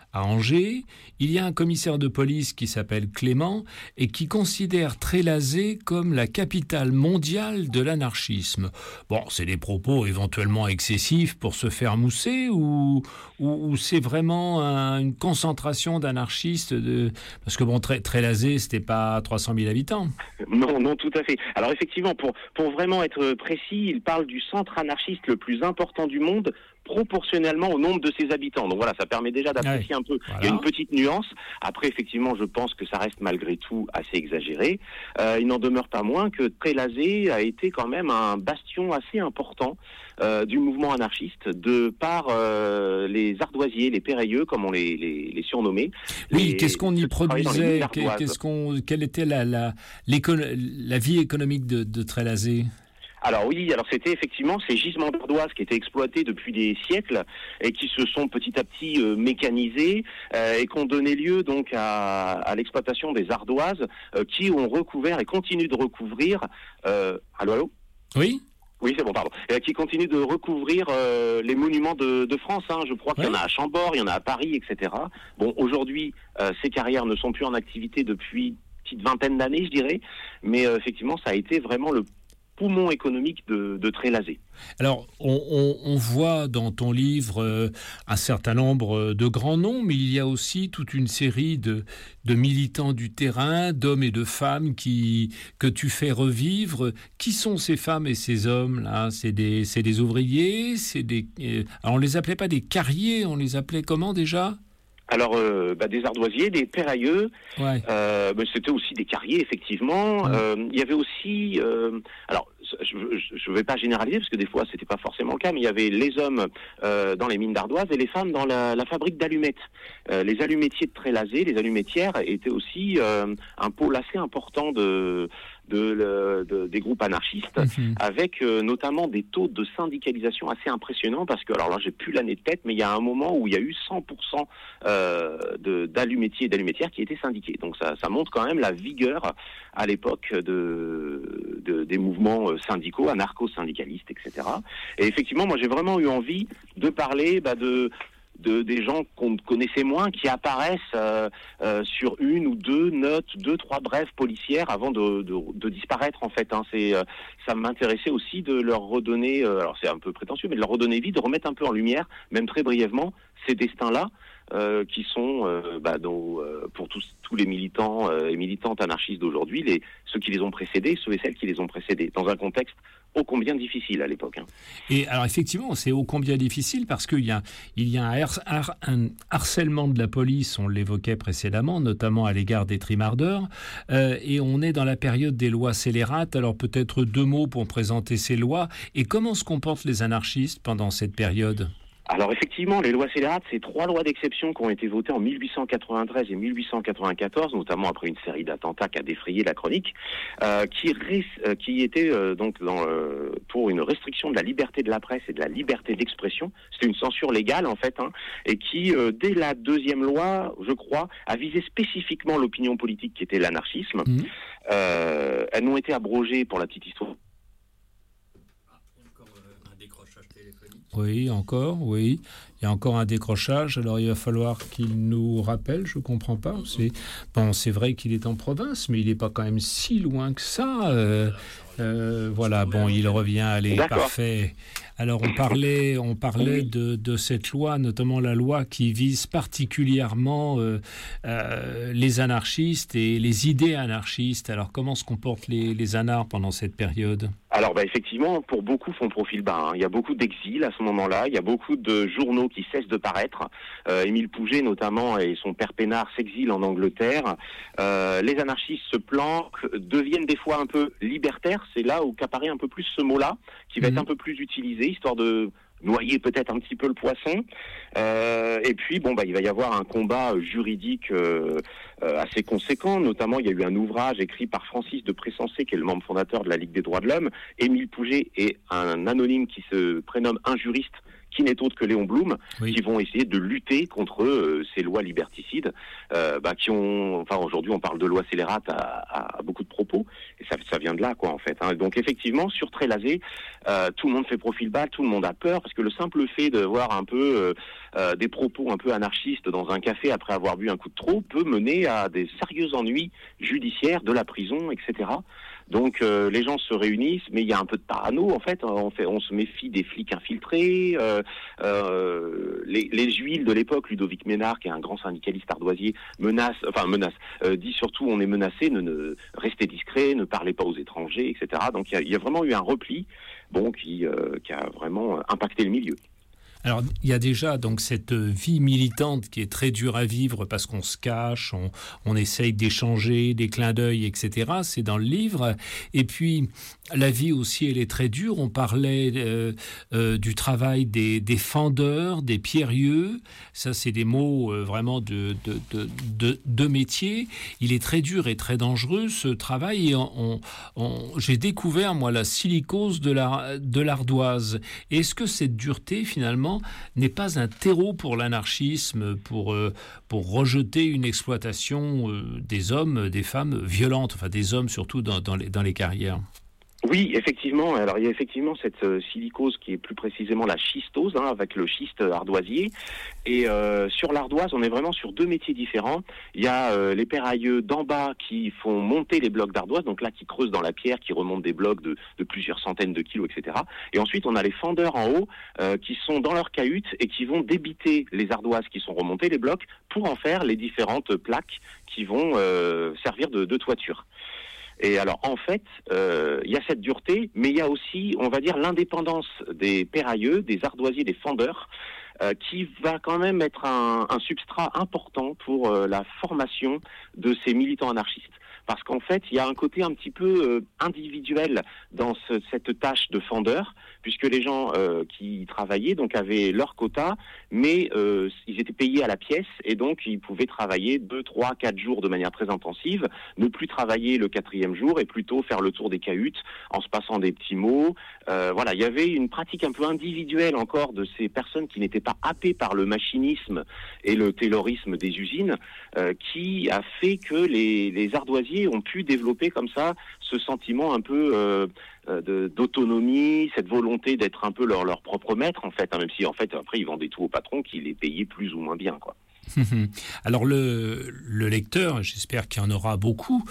à Angers. Il y a un commissaire de police qui s'appelle Clément et qui considère Trélazé comme la capitale mondiale de l'anarchisme. Bon, c'est des propos éventuellement excessifs pour se faire mousser ou c'est vraiment une concentration d'anarchistes parce que bon, Trélazé, c'était pas 300 000 habitants. Non, tout à fait. Alors effectivement, pour vraiment être précis, il parle du centre anarchiste le plus important du monde, proportionnellement au nombre de ses habitants. Donc voilà, ça permet déjà d'apprécier un peu. Voilà. Il y a une petite nuance. Après, effectivement, je pense que ça reste malgré tout assez exagéré. Il n'en demeure pas moins que Trélazé a été quand même un bastion assez important du mouvement anarchiste, de par les ardoisiers, les pérailleux, comme on les surnommait. Oui, qu'est-ce qu'on y produisait? Quelle était la vie économique de Trélazé? Alors oui, c'était effectivement ces gisements d'ardoise qui étaient exploités depuis des siècles et qui se sont petit à petit mécanisés et qui ont donné lieu donc à l'exploitation des ardoises qui ont recouvert et continuent de recouvrir. Allô? Oui. Oui, c'est bon, pardon. Qui continue de recouvrir les monuments de France. Je crois qu'il y en a à Chambord, il y en a à Paris, etc. Bon, aujourd'hui, ces carrières ne sont plus en activité depuis une petite vingtaine d'années, je dirais. Mais effectivement, ça a été vraiment le poumon économique de Trélazé. Alors, on voit dans ton livre un certain nombre de grands noms, mais il y a aussi toute une série de militants du terrain, d'hommes et de femmes que tu fais revivre. Qui sont ces femmes et ces hommes-là? C'est des ouvriers, alors on les appelait pas des carriers, on les appelait comment déjà? Alors, des ardoisiers, des pérailleux, ouais. C'était aussi des carriers, effectivement. Il y avait aussi... je ne vais pas généraliser, parce que des fois, c'était pas forcément le cas, mais il y avait les hommes dans les mines d'ardoise et les femmes dans la fabrique d'allumettes. Les allumettiers de Trélazé, les allumettières, étaient aussi un pôle assez important des groupes anarchistes, avec notamment des taux de syndicalisation assez impressionnants, parce que, alors là, j'ai plus l'année de tête, mais il y a un moment où il y a eu 100% d'allumettiers et d'allumettières qui étaient syndiqués. Donc ça montre quand même la vigueur à l'époque des mouvements syndicaux, anarcho-syndicalistes, etc. Et effectivement, moi j'ai vraiment eu envie de parler des gens qu'on connaissait moins, qui apparaissent sur une ou deux notes, 2-3 brèves policières avant de disparaître, en fait. Ça m'intéressait aussi de leur redonner, alors c'est un peu prétentieux, mais de leur redonner vie, de remettre un peu en lumière, même très brièvement, ces destins-là, qui sont pour tous les militants et militantes anarchistes d'aujourd'hui, ceux qui les ont précédés, ceux et celles qui les ont précédés, dans un contexte ô combien difficile à l'époque. Et alors effectivement, c'est ô combien difficile parce qu'il y a un harcèlement de la police, on l'évoquait précédemment, notamment à l'égard des trimardeurs, et on est dans la période des lois scélérates. Alors peut-être 2 mots pour présenter ces lois et comment se comportent les anarchistes pendant cette période? Alors effectivement, les lois scélérates, c'est 3 lois d'exception qui ont été votées en 1893 et 1894, notamment après une série d'attentats qui a défrayé la chronique, qui étaient pour une restriction de la liberté de la presse et de la liberté d'expression. C'était une censure légale en fait, et qui, dès la 2e loi, je crois, a visé spécifiquement l'opinion politique qui était l'anarchisme. Elles n'ont été abrogées, pour la petite histoire. Oui, il y a encore un décrochage, alors il va falloir qu'il nous rappelle, je ne comprends pas. C'est vrai qu'il est en province, mais il n'est pas quand même si loin que ça. Voilà, bon, il revient, allez, d'accord. Parfait. Alors on parlait de cette loi, notamment la loi qui vise particulièrement les anarchistes et les idées anarchistes. Alors comment se comportent les anards pendant cette période ? Alors effectivement, pour beaucoup font profil bas. Il y a beaucoup d'exil à ce moment-là, il y a beaucoup de journaux qui cessent de paraître. Émile Pouget notamment et son père Pénard s'exilent en Angleterre. Les anarchistes se planquent, deviennent des fois un peu libertaires. C'est là où qu'apparaît un peu plus ce mot-là, qui va être un peu plus utilisé, histoire de noyer peut-être un petit peu le poisson. Et puis, il va y avoir un combat juridique assez conséquent. Notamment, il y a eu un ouvrage écrit par Francis de Pressensé, qui est le membre fondateur de la Ligue des droits de l'homme. Émile Pouget et un anonyme qui se prénomme un juriste, qui n'est autre que Léon Blum, oui. qui vont essayer de lutter contre ces lois liberticides, qui ont, enfin aujourd'hui on parle de loi scélérate à beaucoup de propos, et ça vient de là quoi en fait. Hein. Donc effectivement sur Trélazé, tout le monde fait profil bas, tout le monde a peur, parce que le simple fait de voir un peu des propos un peu anarchistes dans un café après avoir bu un coup de trop peut mener à des sérieux ennuis judiciaires, de la prison, etc. Donc les gens se réunissent, mais il y a un peu de parano en fait. On se méfie des flics infiltrés. Les Juifs de l'époque, Ludovic Ménard, qui est un grand syndicaliste ardoisier, dit surtout on est menacé, restez discret, ne parlez pas aux étrangers, etc. Donc il y a vraiment eu un repli, qui a vraiment impacté le milieu. Alors, il y a déjà donc cette vie militante qui est très dure à vivre parce qu'on se cache, on essaye d'échanger des clins d'œil, etc. C'est dans le livre. Et puis, la vie aussi, elle est très dure. On parlait du travail des fendeurs, des pierrieux. Ça, c'est des mots vraiment de métier. Il est très dur et très dangereux, ce travail. Et j'ai découvert, moi, la silicose de l'ardoise. Est-ce que cette dureté, finalement, n'est pas un terreau pour l'anarchisme, pour rejeter une exploitation des hommes, des femmes violentes, enfin des hommes surtout dans les carrières? Oui, effectivement. Alors, il y a effectivement cette silicose qui est plus précisément la schistose, avec le schiste ardoisier. Et sur l'ardoise, on est vraiment sur deux métiers différents. Il y a les ferrailleux d'en bas qui font monter les blocs d'ardoise, donc là qui creusent dans la pierre, qui remontent des blocs de plusieurs centaines de kilos, etc. Et ensuite, on a les fendeurs en haut qui sont dans leur cahute et qui vont débiter les ardoises qui sont remontées, les blocs, pour en faire les différentes plaques qui vont servir de toiture. Et alors, en fait, il y a cette dureté, mais il y a aussi, on va dire, l'indépendance des ferrailleux, des ardoisiers, des fendeurs, qui va quand même être un substrat important pour la formation de ces militants anarchistes. Parce qu'en fait, il y a un côté un petit peu individuel dans cette tâche de fendeur, puisque les gens qui travaillaient donc avaient leur quota, mais ils étaient payés à la pièce, et donc ils pouvaient travailler 2, 3, 4 jours de manière très intensive, ne plus travailler le 4e jour, et plutôt faire le tour des cahutes en se passant des petits mots. Voilà, il y avait une pratique un peu individuelle encore de ces personnes qui n'étaient pas happées par le machinisme et le taylorisme des usines, qui a fait que les ardoisiers ont pu développer comme ça ce sentiment un peu d'autonomie, cette volonté d'être un peu leur propre maître en fait, même si en fait après ils vendaient tout au patron qui les payait plus ou moins bien quoi. Alors le lecteur, j'espère qu'il y en aura beaucoup,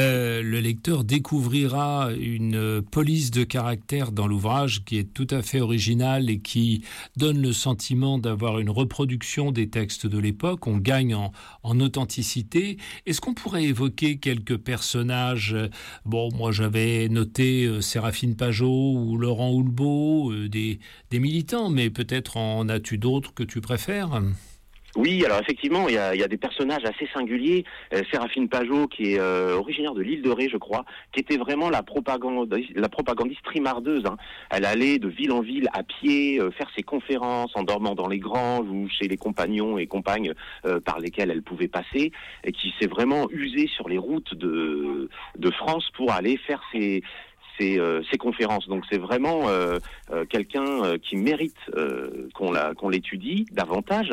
le lecteur découvrira une police de caractère dans l'ouvrage qui est tout à fait originale et qui donne le sentiment d'avoir une reproduction des textes de l'époque. On gagne en authenticité. Est-ce qu'on pourrait évoquer quelques personnages? Bon, moi j'avais noté Séraphine Pajot ou Laurent Houlbeau, des militants, mais peut-être en as-tu d'autres que tu préfères? Oui, alors effectivement, il y a des personnages assez singuliers. Séraphine Pajot, qui est originaire de l'île de Ré, je crois, qui était vraiment la propagandiste trimardeuse. Elle allait de ville en ville à pied, faire ses conférences en dormant dans les granges ou chez les compagnons et compagnes par lesquels elle pouvait passer, et qui s'est vraiment usée sur les routes de France pour aller faire ses conférences. Donc c'est vraiment quelqu'un qui mérite qu'on l'étudie davantage.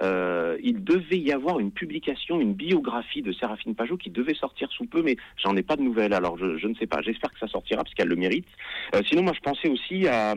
Il devait y avoir une publication, une biographie de Séraphine Pajot qui devait sortir sous peu, mais j'en ai pas de nouvelles, alors je ne sais pas. J'espère que ça sortira parce qu'elle le mérite. Sinon, moi je pensais aussi à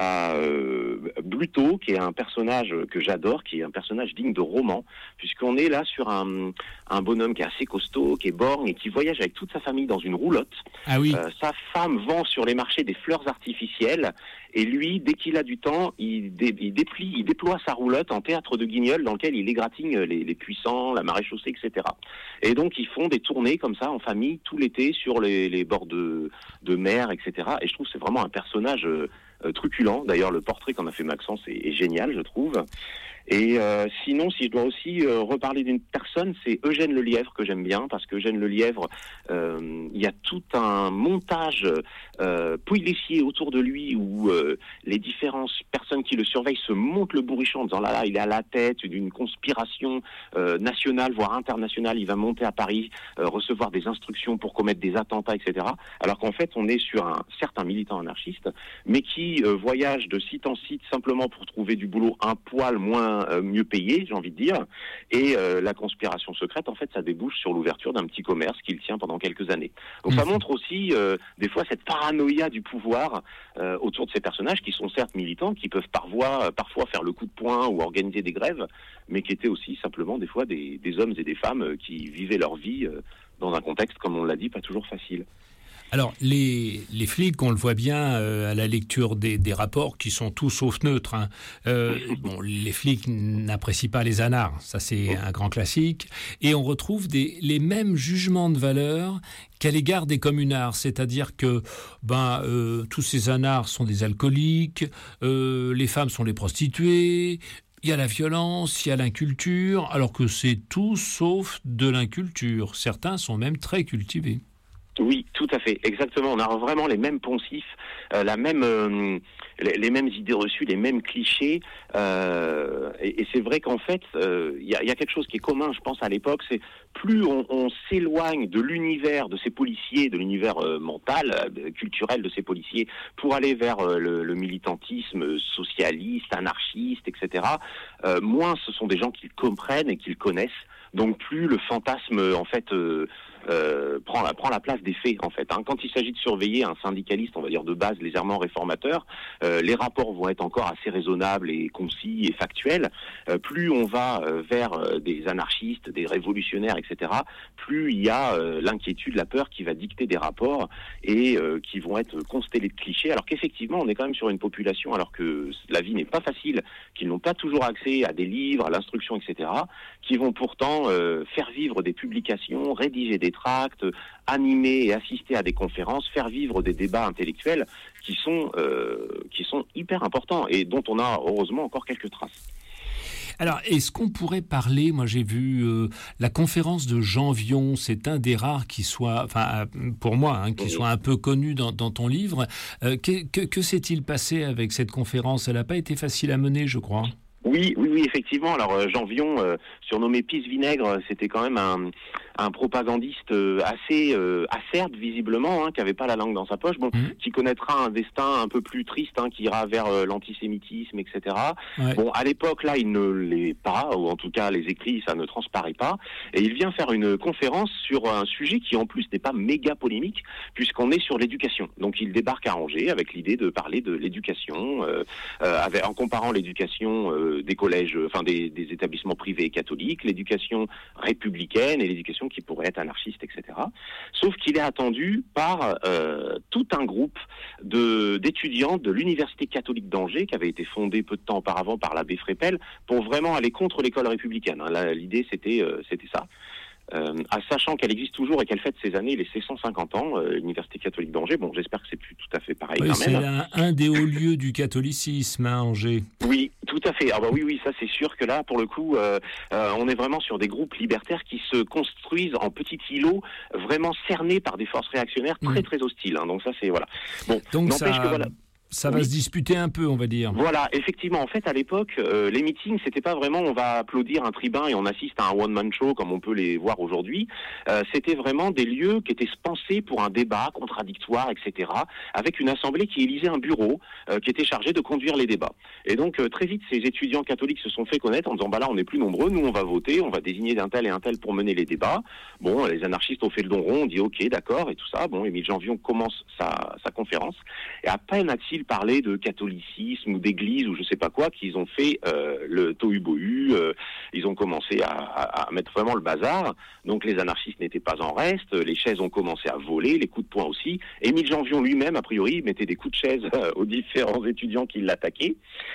Bluto, qui est un personnage que j'adore, qui est un personnage digne de roman, puisqu'on est là sur un bonhomme qui est assez costaud, qui est borgne et qui voyage avec toute sa famille dans une roulotte. Ah oui. Sa femme vend sur les marchés des fleurs artificielles, et lui, dès qu'il a du temps, il déploie sa roulotte en théâtre de Guignol dans lequel il égratigne les puissants, la maréchaussée, etc. Et donc ils font des tournées comme ça en famille tout l'été sur les bords de mer, etc. Et je trouve que c'est vraiment un personnage truculent. D'ailleurs, le portrait qu'en a fait Maxence est génial, je trouve. Et sinon, si je dois aussi reparler d'une personne, c'est Eugène Lelièvre, que j'aime bien, parce qu'Eugène Lelièvre, il y a tout un montage policiers autour de lui, où les différentes personnes qui le surveillent se montent le bourrichon en disant là, il est à la tête d'une conspiration nationale, voire internationale, il va monter à Paris, recevoir des instructions pour commettre des attentats, etc. Alors qu'en fait, on est sur un certain militant anarchiste, mais qui voyage de site en site simplement pour trouver du boulot un poil mieux payé, j'ai envie de dire. Et la conspiration secrète, en fait, ça débouche sur l'ouverture d'un petit commerce qu'il tient pendant quelques années. Donc ça montre aussi, des fois, cette paranoïa du pouvoir autour de ces personnages qui sont certes militants, qui peuvent parfois faire le coup de poing ou organiser des grèves, mais qui étaient aussi simplement des fois des hommes et des femmes qui vivaient leur vie dans un contexte, comme on l'a dit, pas toujours facile. Alors, les flics, on le voit bien à la lecture des rapports qui sont tous sauf neutres. Hein. Les flics n'apprécient pas les anards, ça c'est un grand classique. Et on retrouve les mêmes jugements de valeur qu'à l'égard des communards, c'est-à-dire que tous ces anards sont des alcooliques, les femmes sont des prostituées. Il y a la violence, il y a l'inculture, alors que c'est tout sauf de l'inculture. Certains sont même très cultivés. Oui, tout à fait, exactement. On a vraiment les mêmes poncifs, les mêmes idées reçues, les mêmes clichés. Et c'est vrai qu'en fait, il y a quelque chose qui est commun, je pense, à l'époque, c'est plus on s'éloigne de l'univers de ces policiers, de l'univers mental, culturel de ces policiers, pour aller vers le militantisme socialiste, anarchiste, etc. Moins ce sont des gens qu'ils comprennent et qu'ils connaissent. Donc plus le fantasme, en fait, prend la place des faits, en fait. Quand il s'agit de surveiller un syndicaliste, on va dire de base légèrement réformateur, les rapports vont être encore assez raisonnables et concis et factuels. Plus on va vers des anarchistes, des révolutionnaires, etc., plus il y a l'inquiétude, la peur qui va dicter des rapports et qui vont être constellés de clichés, alors qu'effectivement, on est quand même sur une population, alors que la vie n'est pas facile, qu'ils n'ont pas toujours accès à des livres, à l'instruction, etc., qui vont pourtant faire vivre des publications, rédiger des tracts, animer et assister à des conférences, faire vivre des débats intellectuels qui sont hyper importants et dont on a heureusement encore quelques traces. Alors, est-ce qu'on pourrait parler, moi j'ai vu la conférence de Jean Vion, c'est un des rares qui soit, enfin pour moi, qui soit un peu connu dans ton livre. Que s'est-il passé avec cette conférence ? Elle n'a pas été facile à mener, je crois. Oui, effectivement. Alors Jean Vion, surnommé Pisse-Vinaigre, c'était quand même un propagandiste assez acerbe visiblement, qui avait pas la langue dans sa poche, qui connaîtra un destin un peu plus triste, qui ira vers l'antisémitisme, etc. Ouais. Bon, à l'époque là, il ne l'est pas, ou en tout cas les écrits, ça ne transparaît pas, et il vient faire une conférence sur un sujet qui en plus n'est pas méga polémique, puisqu'on est sur l'éducation. Donc il débarque à Angers avec l'idée de parler de l'éducation, en comparant l'éducation des collèges, enfin des établissements privés catholiques, l'éducation républicaine et l'éducation qui pourrait être anarchiste, etc. Sauf qu'il est attendu par tout un groupe d'étudiants de l'Université catholique d'Angers, qui avait été fondée peu de temps auparavant par l'abbé Frépel, pour vraiment aller contre l'école républicaine. Là, l'idée, c'était ça. Sachant qu'elle existe toujours et qu'elle fête ces années ses 150 ans, l'Université catholique d'Angers. Bon, j'espère que c'est plus tout à fait pareil quand même. C'est un des hauts lieux du catholicisme, Angers. Oui, tout à fait. Oui, ça c'est sûr que là, pour le coup, on est vraiment sur des groupes libertaires qui se construisent en petits îlots, vraiment cernés par des forces réactionnaires très très hostiles. Donc ça, c'est voilà. Bon, donc n'empêche que voilà. Ça va se disputer un peu, on va dire. Voilà, effectivement. En fait, à l'époque, les meetings, c'était pas vraiment on va applaudir un tribun et on assiste à un one-man show comme on peut les voir aujourd'hui. C'était vraiment des lieux qui étaient pensés pour un débat contradictoire, etc., avec une assemblée qui élisait un bureau qui était chargé de conduire les débats. Et donc, très vite, ces étudiants catholiques se sont fait connaître en disant, là, on est plus nombreux, nous, on va voter, on va désigner d'un tel et un tel pour mener les débats. Bon, les anarchistes ont fait le don rond, on dit, ok, d'accord, et tout ça. Bon, Émile Janvion commence sa conférence. Et à peine a-t-il parlé de catholicisme ou d'église ou je sais pas quoi, qu'ils ont fait le tohu-bohu, ils ont commencé à mettre vraiment le bazar. Donc les anarchistes n'étaient pas en reste, les chaises ont commencé à voler, les coups de poing aussi. Émile Janvion lui-même, a priori, mettait des coups de chaise aux différents étudiants qui l'attaquaient.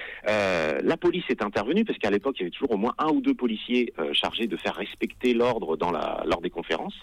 La police est intervenue parce qu'à l'époque, il y avait toujours au moins 1 ou 2 policiers chargés de faire respecter l'ordre lors des conférences.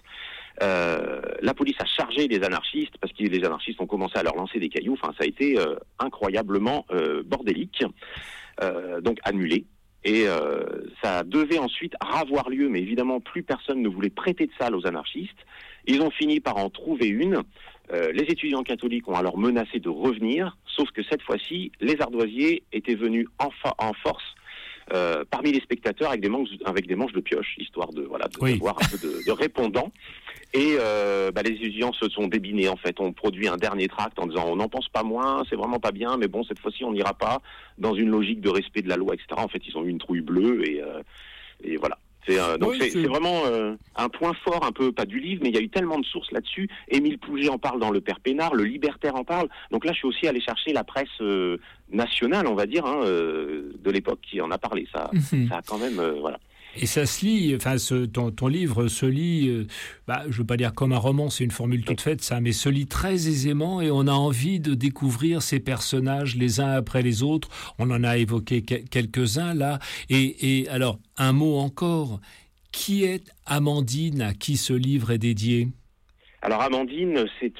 La police a chargé les anarchistes parce que les anarchistes ont commencé à leur lancer des cailloux. Enfin, ça a été incroyablement bordélique, donc annulé. Et ça devait ensuite avoir lieu, mais évidemment plus personne ne voulait prêter de salle aux anarchistes. Ils ont fini par en trouver une Les étudiants catholiques ont alors menacé de revenir, sauf que cette fois-ci, les ardoisiers étaient venus en force parmi les spectateurs avec des manches de pioche, histoire d'avoir un peu de répondants. Et les étudiants se sont débinés, en fait. On produit un dernier tract en disant on n'en pense pas moins, c'est vraiment pas bien, mais bon, cette fois-ci, on n'ira pas dans une logique de respect de la loi, etc. En fait, ils ont eu une trouille bleue et voilà. C'est vraiment un point fort, un peu, pas du livre, mais il y a eu tellement de sources là-dessus. Émile Pouget en parle dans Le Père Pénard, Le Libertaire en parle. Donc là, je suis aussi allé chercher la presse nationale, on va dire, de l'époque qui en a parlé. Ça a quand même, voilà. Et ça se lit, enfin, ton livre se lit, je ne veux pas dire comme un roman, c'est une formule toute faite, ça, mais se lit très aisément et on a envie de découvrir ces personnages les uns après les autres. On en a évoqué quelques-uns là. Et alors, un mot encore, qui est Amandine à qui ce livre est dédié ? Alors Amandine, c'est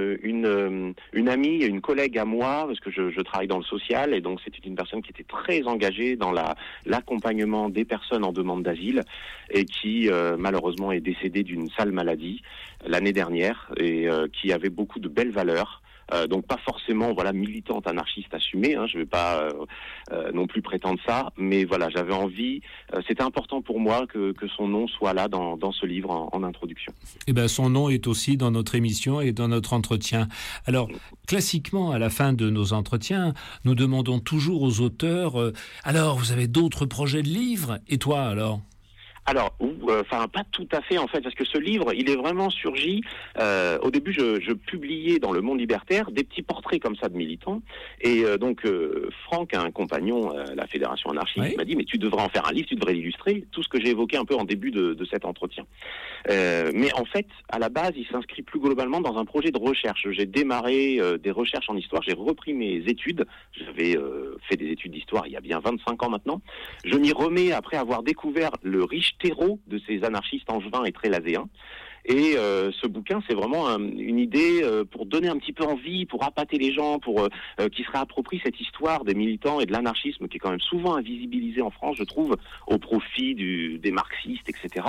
une amie, une collègue à moi, parce que je travaille dans le social, et donc c'était une personne qui était très engagée dans l'accompagnement des personnes en demande d'asile, et qui malheureusement est décédée d'une sale maladie l'année dernière, et qui avait beaucoup de belles valeurs. Donc pas forcément militante anarchiste assumée, je vais pas non plus prétendre ça, mais voilà, j'avais envie, c'était important pour moi que son nom soit là dans ce livre en introduction. Et son nom est aussi dans notre émission et dans notre entretien. Alors classiquement, à la fin de nos entretiens, nous demandons toujours aux auteurs alors vous avez d'autres projets de livres, et toi alors ? Alors, pas tout à fait en fait, parce que ce livre, il est vraiment surgi. Au début, je publiais dans Le Monde Libertaire des petits portraits comme ça de militants, et donc Franck, un compagnon à la Fédération anarchiste, m'a dit mais tu devrais en faire un livre, tu devrais l'illustrer. Tout ce que j'ai évoqué un peu en début de cet entretien. Mais en fait, à la base, il s'inscrit plus globalement dans un projet de recherche. J'ai démarré des recherches en histoire, j'ai repris mes études. J'avais fait des études d'histoire il y a bien 25 ans maintenant. Je m'y remets après avoir découvert le riche terreau de ces anarchistes angevins et trélazéens. Et ce bouquin, c'est vraiment une idée pour donner un petit peu envie, pour appâter les gens, pour qu'ils se réapproprient cette histoire des militants et de l'anarchisme qui est quand même souvent invisibilisé en France, je trouve, au profit des marxistes, etc.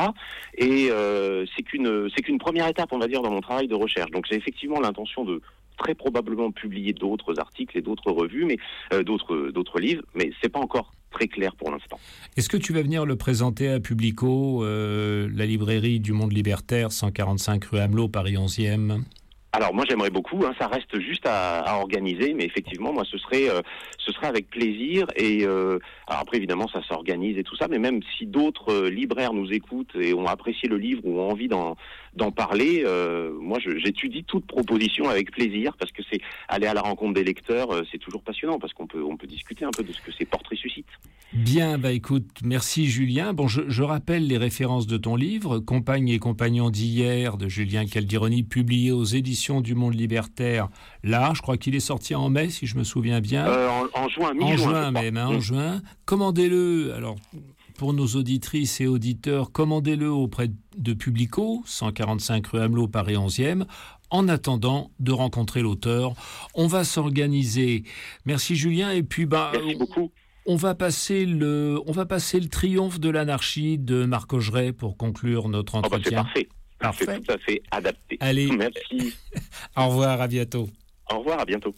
Et c'est qu'une première étape, on va dire, dans mon travail de recherche. Donc j'ai effectivement l'intention de très probablement publier d'autres articles et d'autres revues, mais d'autres livres, mais c'est pas encore très clair pour l'instant. Est-ce que tu vas venir le présenter à Publico, la librairie du Monde Libertaire, 145 rue Amelot, Paris 11e ? Alors moi j'aimerais beaucoup, ça reste juste à organiser, mais effectivement moi ce serait avec plaisir, et alors après évidemment ça s'organise et tout ça, mais même si d'autres libraires nous écoutent et ont apprécié le livre ou ont envie d'en parler, moi j'étudie toute proposition avec plaisir, parce que c'est aller à la rencontre des lecteurs, c'est toujours passionnant, parce qu'on peut discuter un peu de ce que ces portraits suscitent. Bien, écoute, merci Julien. Bon, je rappelle les références de ton livre, Compagne et compagnons d'hier, de Julien Caldironi, publié aux éditions du Monde Libertaire. Là, je crois qu'il est sorti en mai, si je me souviens bien. En juin, mi-juin. En juin. Commandez-le, alors, pour nos auditrices et auditeurs, commandez-le auprès de Publico, 145 rue Amelot, Paris 11e. En attendant de rencontrer l'auteur, on va s'organiser. Merci Julien, et puis merci beaucoup. On va passer le triomphe de l'anarchie de Marc Augeret pour conclure notre entretien. C'est parfait. C'est tout à fait adapté. Allez. Merci. Au revoir, à bientôt. Au revoir, à bientôt.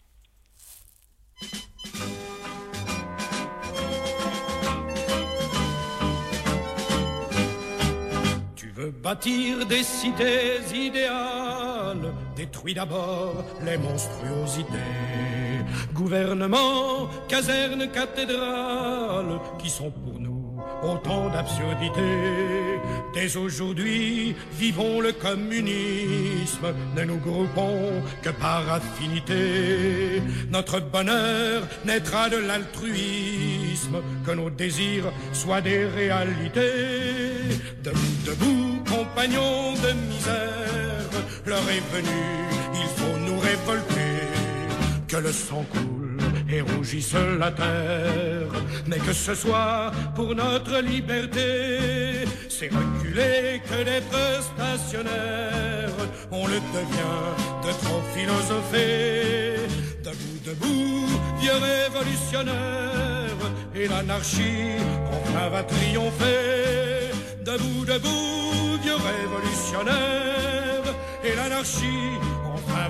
Tu veux bâtir des cités idéales, détruis d'abord les monstruosités. Gouvernement, casernes, cathédrales, qui sont pour nous autant d'absurdités. Dès aujourd'hui, vivons le communisme, ne nous groupons que par affinité. Notre bonheur naîtra de l'altruisme, que nos désirs soient des réalités. Debout, compagnons de misère, l'heure est venue, il faut nous révolter. Que le sang coule et rougisse la terre, mais que ce soit pour notre liberté. C'est reculer que d'être stationnaire, on le devient de trop philosopher. Debout, vieux révolutionnaire, et l'anarchie enfin va triompher. Debout, vieux révolutionnaire, et l'anarchie enfin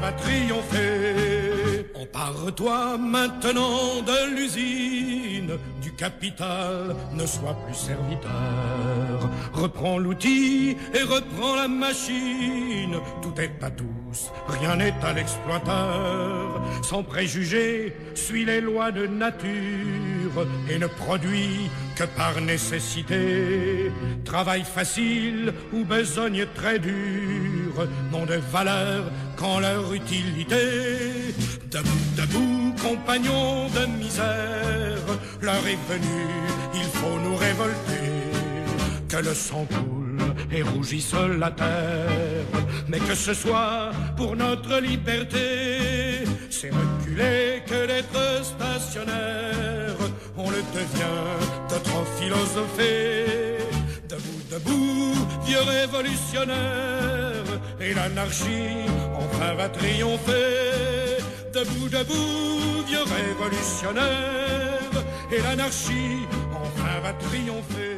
va triompher. Empare-toi maintenant de l'usine, du capital, ne sois plus serviteur. Reprends l'outil et reprends la machine, tout est à tous, rien n'est à l'exploiteur. Sans préjugés, suis les lois de nature et ne produis que par nécessité. Travail facile ou besogne très dure n'ont de valeur qu'en leur utilité. Debout, debout, compagnons de misère, l'heure est venue, il faut nous révolter. Que le sang coule et rougisse la terre, mais que ce soit pour notre liberté. C'est reculer que d'être stationnaire, on le devient de trop philosopher. Debout, debout, vieux révolutionnaire, et l'anarchie enfin va triompher. Debout, debout, vieux révolutionnaire, et l'anarchie enfin va triompher.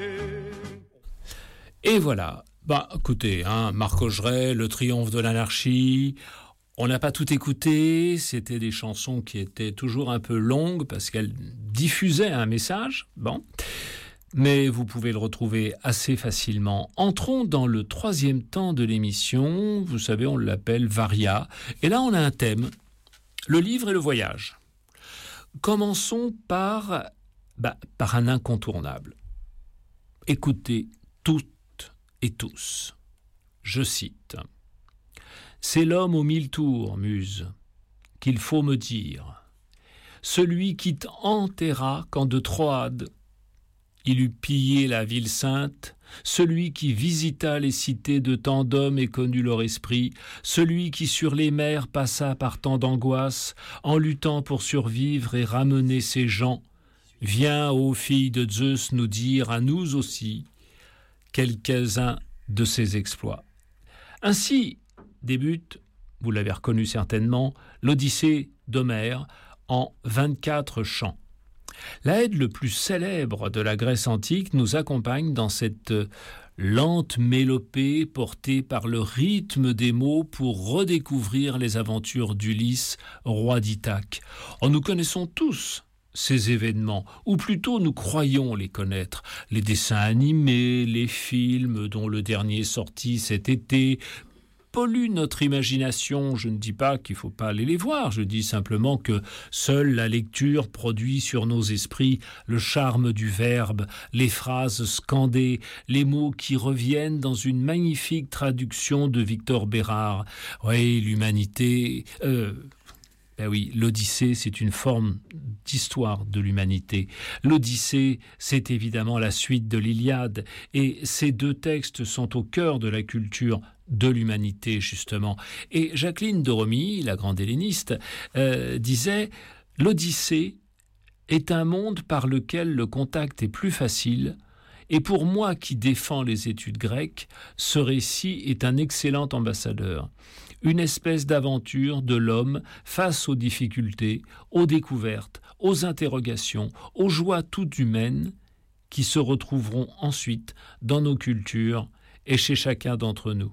Et voilà, écoutez, Marc Augeret, Le triomphe de l'anarchie, on n'a pas tout écouté, c'était des chansons qui étaient toujours un peu longues parce qu'elles diffusaient un message, mais vous pouvez le retrouver assez facilement. Entrons dans le 3e temps de l'émission, vous savez, on l'appelle Varia, et là on a un thème, le livre et le voyage. Commençons par un incontournable. Écoutez toutes et tous. Je cite. « C'est l'homme aux 1000 tours, muse, qu'il faut me dire. Celui qui t'enterra quand de Troade il eut pillé la ville sainte, celui qui visita les cités de tant d'hommes et connut leur esprit, celui qui sur les mers passa par tant d'angoisses, en luttant pour survivre et ramener ses gens, vient, ô filles de Zeus, nous dire à nous aussi quelques-uns de ses exploits. » Ainsi débute, vous l'avez reconnu certainement, l'Odyssée d'Homère en 24 chants. L'Aède le plus célèbre de la Grèce antique nous accompagne dans cette lente mélopée portée par le rythme des mots pour redécouvrir les aventures d'Ulysse, roi d'Ithaque. Nous connaissons tous ces événements, ou plutôt nous croyons les connaître. Les dessins animés, les films dont le dernier sorti cet été polluent notre imagination. Je ne dis pas qu'il ne faut pas aller les voir, je dis simplement que seule la lecture produit sur nos esprits le charme du verbe, les phrases scandées, les mots qui reviennent dans une magnifique traduction de Victor Bérard. Oui, l'humanité... l'Odyssée, c'est une forme d'histoire de l'humanité. L'Odyssée, c'est évidemment la suite de l'Iliade, et ces deux textes sont au cœur de la culture de l'humanité, justement. Et Jacqueline de Romilly, la grande helléniste, disait « L'Odyssée est un monde par lequel le contact est plus facile, et pour moi qui défends les études grecques, ce récit est un excellent ambassadeur. Une espèce d'aventure de l'homme face aux difficultés, aux découvertes, aux interrogations, aux joies toutes humaines qui se retrouveront ensuite dans nos cultures et chez chacun d'entre nous. »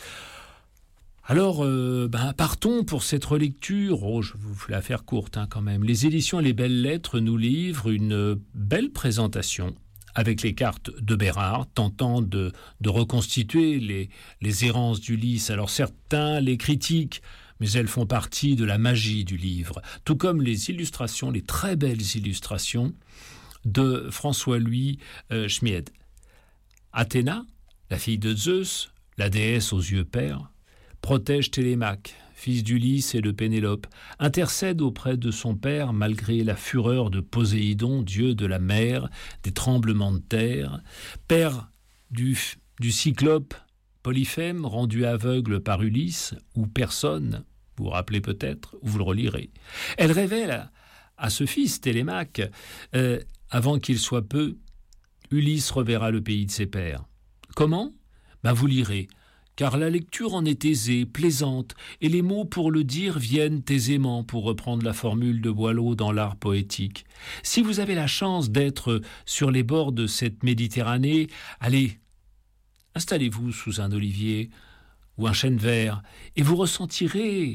Alors, partons pour cette relecture. Je vais vous la faire courte quand même. Les éditions Les Belles Lettres nous livrent une belle présentation avec les cartes de Bérard, tentant de reconstituer les errances d'Ulysse. Alors certains les critiquent, mais elles font partie de la magie du livre, tout comme les illustrations, les très belles illustrations de François-Louis Schmied. Athéna, la fille de Zeus, la déesse aux yeux pères, protège Télémaque, fils d'Ulysse et de Pénélope, intercède auprès de son père malgré la fureur de Poséidon, dieu de la mer, des tremblements de terre, père du cyclope Polyphème, rendu aveugle par Ulysse, ou personne, vous vous rappelez peut-être, ou vous le relirez. Elle révèle à ce fils Télémaque, avant qu'il soit peu, Ulysse reverra le pays de ses pères. Comment ? Vous lirez. Car la lecture en est aisée, plaisante, et les mots pour le dire viennent aisément, pour reprendre la formule de Boileau dans l'art poétique. Si vous avez la chance d'être sur les bords de cette Méditerranée, allez, installez-vous sous un olivier ou un chêne vert, et vous ressentirez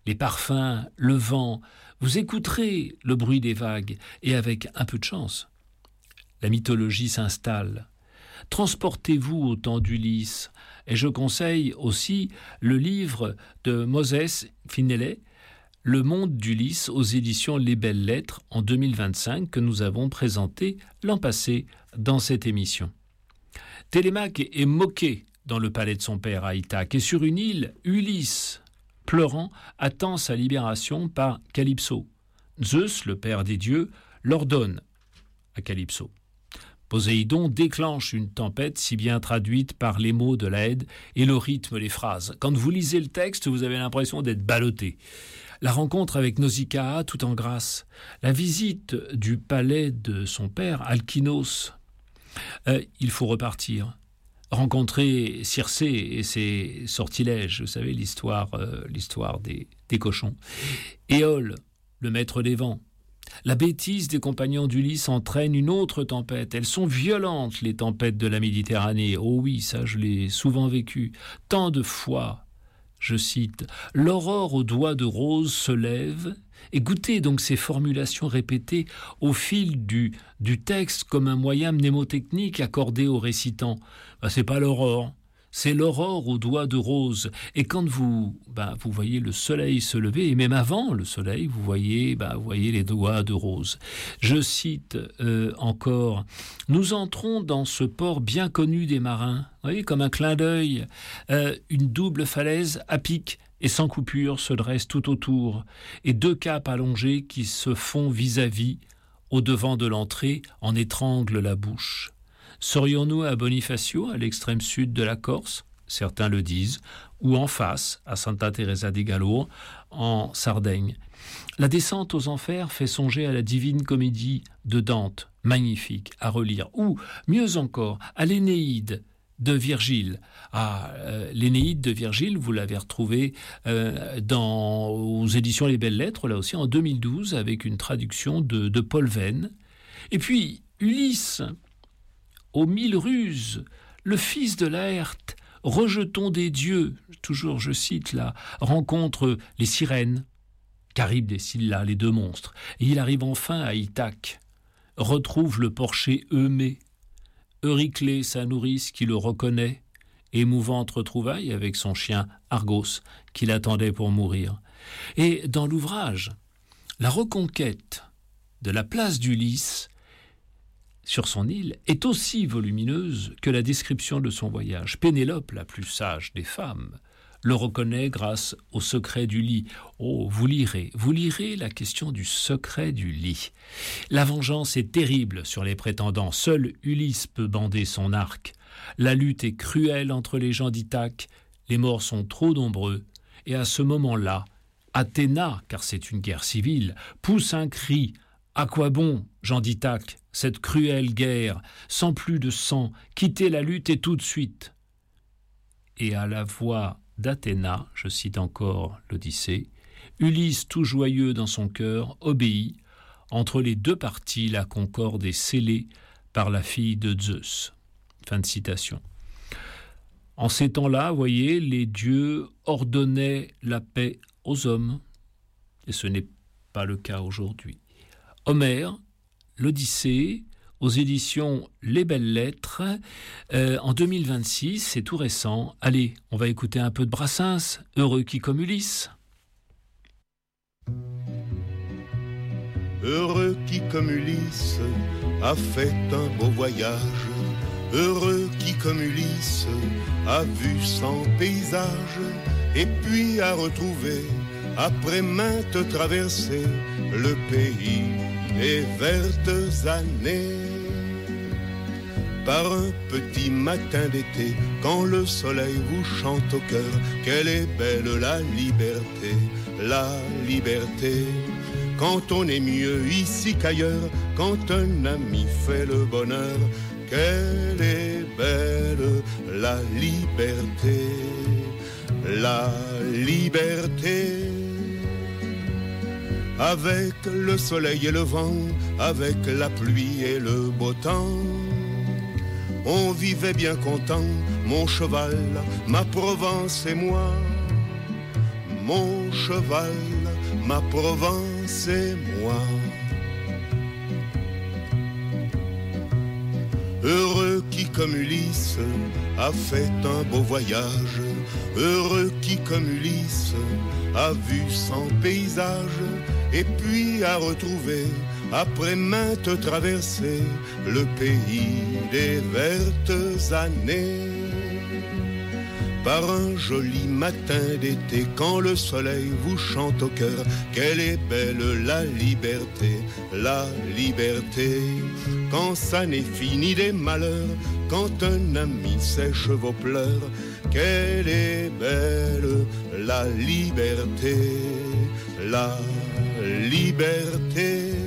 les parfums, le vent, vous écouterez le bruit des vagues, et avec un peu de chance, la mythologie s'installe. Transportez-vous au temps d'Ulysse, et je conseille aussi le livre de Moses Finele, Le monde d'Ulysse, aux éditions Les Belles Lettres en 2025, que nous avons présenté l'an passé dans cette émission. Télémaque est moqué dans le palais de son père à Ithaque, et sur une île, Ulysse, pleurant, attend sa libération par Calypso. Zeus, le père des dieux, l'ordonne à Calypso. Poséidon déclenche une tempête si bien traduite par les mots de l'Aède et le rythme des phrases. Quand vous lisez le texte, vous avez l'impression d'être ballotté. La rencontre avec Nausicaa tout en grâce. La visite du palais de son père, Alkynos. Il faut repartir. Rencontrer Circé et ses sortilèges, vous savez, l'histoire des cochons. Éole, le maître des vents. La bêtise des compagnons d'Ulysse entraîne une autre tempête. Elles sont violentes, les tempêtes de la Méditerranée. Oh oui, ça je l'ai souvent vécu. Tant de fois, je cite, « L'aurore aux doigts de rose se lève » et goûtez donc ces formulations répétées au fil du texte comme un moyen mnémotechnique accordé au récitant. C'est pas l'aurore, c'est l'aurore aux doigts de rose. Et quand vous voyez le soleil se lever, et même avant le soleil, vous voyez les doigts de rose. Je cite encore, « Nous entrons dans ce port bien connu des marins. » Vous voyez, comme un clin d'œil, une double falaise à pic et sans coupure se dresse tout autour, et deux capes allongées qui se font vis-à-vis, au devant de l'entrée, en étranglent la bouche. Serions-nous à Bonifacio, à l'extrême sud de la Corse, certains le disent, ou en face, à Santa Teresa de Gallur, en Sardaigne. La descente aux enfers fait songer à la Divine Comédie de Dante, magnifique à relire, ou, mieux encore, à l'Énéide de Virgile. L'Énéide de Virgile, vous l'avez retrouvé aux éditions Les Belles Lettres, là aussi en 2012, avec une traduction de Paul Venn. Et puis, Ulysse, aux 1000 ruses, le fils de Laërte, rejeton des dieux, toujours je cite là, rencontre les sirènes, Charybde et Scylla, les deux monstres, et il arrive enfin à Ithaque, retrouve le porcher Eumée, Euryclée, sa nourrice, qui le reconnaît, émouvante retrouvaille avec son chien Argos, qui l'attendait pour mourir. Et dans l'ouvrage, la reconquête de la place d'Ulysse sur son île est aussi volumineuse que la description de son voyage. Pénélope, la plus sage des femmes, le reconnaît grâce au secret du lit. Oh, vous lirez la question du secret du lit. La vengeance est terrible sur les prétendants. Seul Ulysse peut bander son arc. La lutte est cruelle entre les gens d'Ithaque. Les morts sont trop nombreux. Et à ce moment-là, Athéna, car c'est une guerre civile, pousse un cri. À quoi bon, gens d'Ithaque, cette cruelle guerre, sans plus de sang, quittez la lutte et tout de suite. Et à la voix d'Athéna, je cite encore l'Odyssée, Ulysse, tout joyeux dans son cœur, obéit. Entre les deux parties, la concorde est scellée par la fille de Zeus. Fin de citation. En ces temps-là, voyez, les dieux ordonnaient la paix aux hommes, et ce n'est pas le cas aujourd'hui. Homère, l'Odyssée, aux éditions Les Belles Lettres, en 2026, c'est tout récent. Allez, on va écouter un peu de Brassens, heureux qui comme Ulysse. Heureux qui comme Ulysse a fait un beau voyage, heureux qui comme Ulysse a vu 100 paysages, et puis a retrouvé, après maintes traversées, le pays des vertes années. Par un petit matin d'été, quand le soleil vous chante au cœur, quelle est belle la liberté, la liberté. Quand on est mieux ici qu'ailleurs, quand un ami fait le bonheur, quelle est belle la liberté, la liberté. Avec le soleil et le vent, avec la pluie et le beau temps, on vivait bien content, mon cheval, ma Provence et moi. mon cheval, ma Provence et moi. Heureux qui comme Ulysse a fait un beau voyage, heureux qui comme Ulysse a vu 100 paysages, et puis a retrouvé, après maintes traversées, le pays des vertes années. Par un joli matin d'été, quand le soleil vous chante au cœur, quelle est belle la liberté, la liberté. Quand ça n'est fini des malheurs, quand un ami sèche vos pleurs, quelle est belle la liberté, la liberté.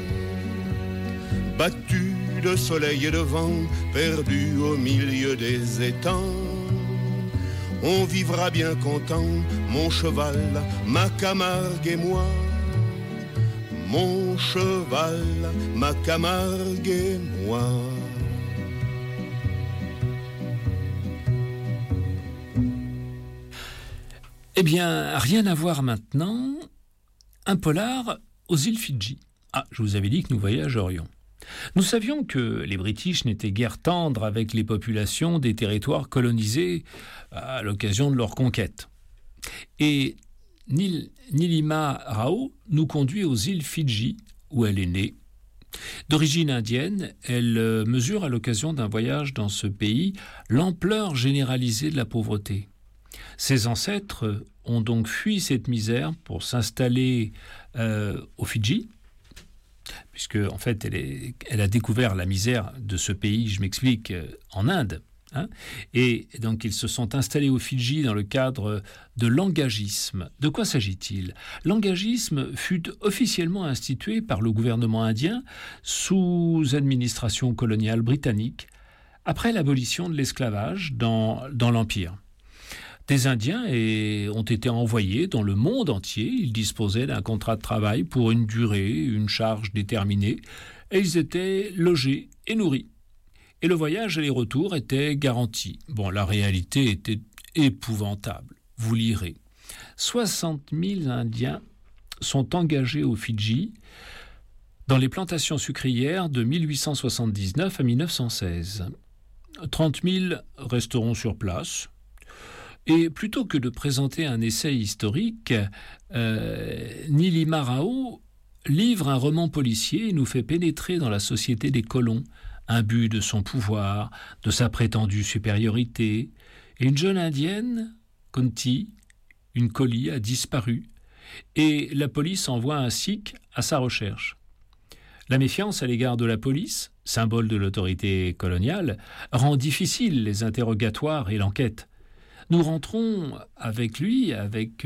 Battu de soleil et de vent, perdu au milieu des étangs, on vivra bien content, mon cheval, ma Camargue et moi. Mon cheval, ma Camargue et moi. Eh bien, rien à voir maintenant. Un polar aux îles Fidji. Ah, je vous avais dit que nous voyagerions. Nous savions que les British n'étaient guère tendres avec les populations des territoires colonisés à l'occasion de leur conquête. Et Nilima Rao nous conduit aux îles Fidji, où elle est née. D'origine indienne, elle mesure à l'occasion d'un voyage dans ce pays l'ampleur généralisée de la pauvreté. Ses ancêtres ont donc fui cette misère pour s'installer aux Fidji, puisque en fait elle a découvert la misère de ce pays, je m'explique, en Inde. Et donc ils se sont installés aux Fidji dans le cadre de l'engagisme. De quoi s'agit-il ? L'engagisme fut officiellement institué par le gouvernement indien sous administration coloniale britannique après l'abolition de l'esclavage dans l'Empire. Des Indiens ont été envoyés dans le monde entier. Ils disposaient d'un contrat de travail pour une durée, une charge déterminée, et ils étaient logés et nourris. Et le voyage aller-retour était garanti. Bon, la réalité était épouvantable. Vous lirez. 60 000 Indiens sont engagés aux Fidji dans les plantations sucrières de 1879 à 1916. 30 000 resteront sur place. Et plutôt que de présenter un essai historique, Nilima Rao livre un roman policier et nous fait pénétrer dans la société des colons, imbu de son pouvoir, de sa prétendue supériorité. Et une jeune indienne, Kunti, une Koli, a disparu, et la police envoie un Sikh à sa recherche. La méfiance à l'égard de la police, symbole de l'autorité coloniale, rend difficile les interrogatoires et l'enquête. Nous rentrons avec lui, avec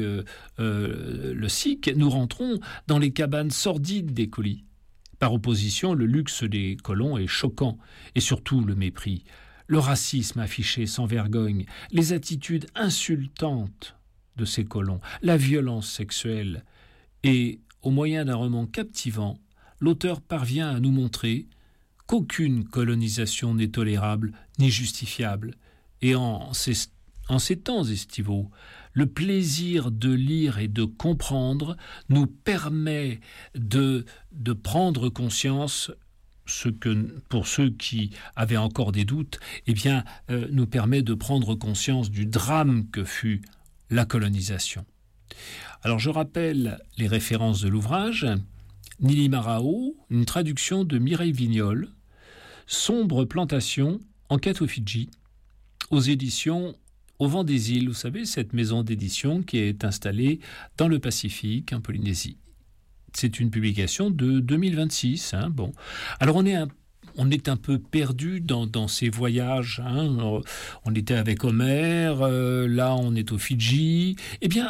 le Sikh, nous rentrons dans les cabanes sordides des colis. Par opposition, le luxe des colons est choquant, et surtout le mépris, le racisme affiché sans vergogne, les attitudes insultantes de ces colons, la violence sexuelle. Et, au moyen d'un roman captivant, l'auteur parvient à nous montrer qu'aucune colonisation n'est tolérable ni justifiable, et en ces temps estivaux, le plaisir de lire et de comprendre nous permet de prendre conscience, ce que pour ceux qui avaient encore des doutes, nous permet de prendre conscience du drame que fut la colonisation. Alors je rappelle les références de l'ouvrage. Nilima Rao, une traduction de Mireille Vignol, Sombre plantation, enquête aux Fidji, aux éditions Au vent des îles, vous savez, cette maison d'édition qui est installée dans le Pacifique, en Polynésie. C'est une publication de 2026. Bon. Alors on est un peu perdu dans ces voyages. On était avec Homer, là on est aux Fidji. Eh bien,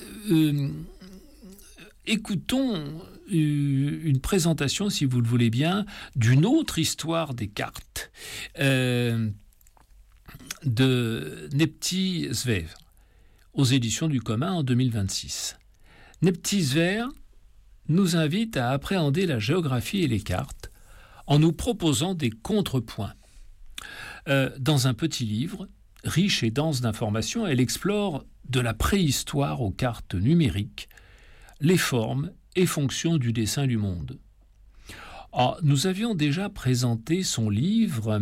écoutons une présentation, si vous le voulez bien, d'une autre histoire des cartes. De Nepti Zver, aux éditions du commun en 2026. Nepti Zver nous invite à appréhender la géographie et les cartes en nous proposant des contrepoints. Dans un petit livre, riche et dense d'informations, elle explore de la préhistoire aux cartes numériques les formes et fonctions du dessin du monde. Nous avions déjà présenté son livre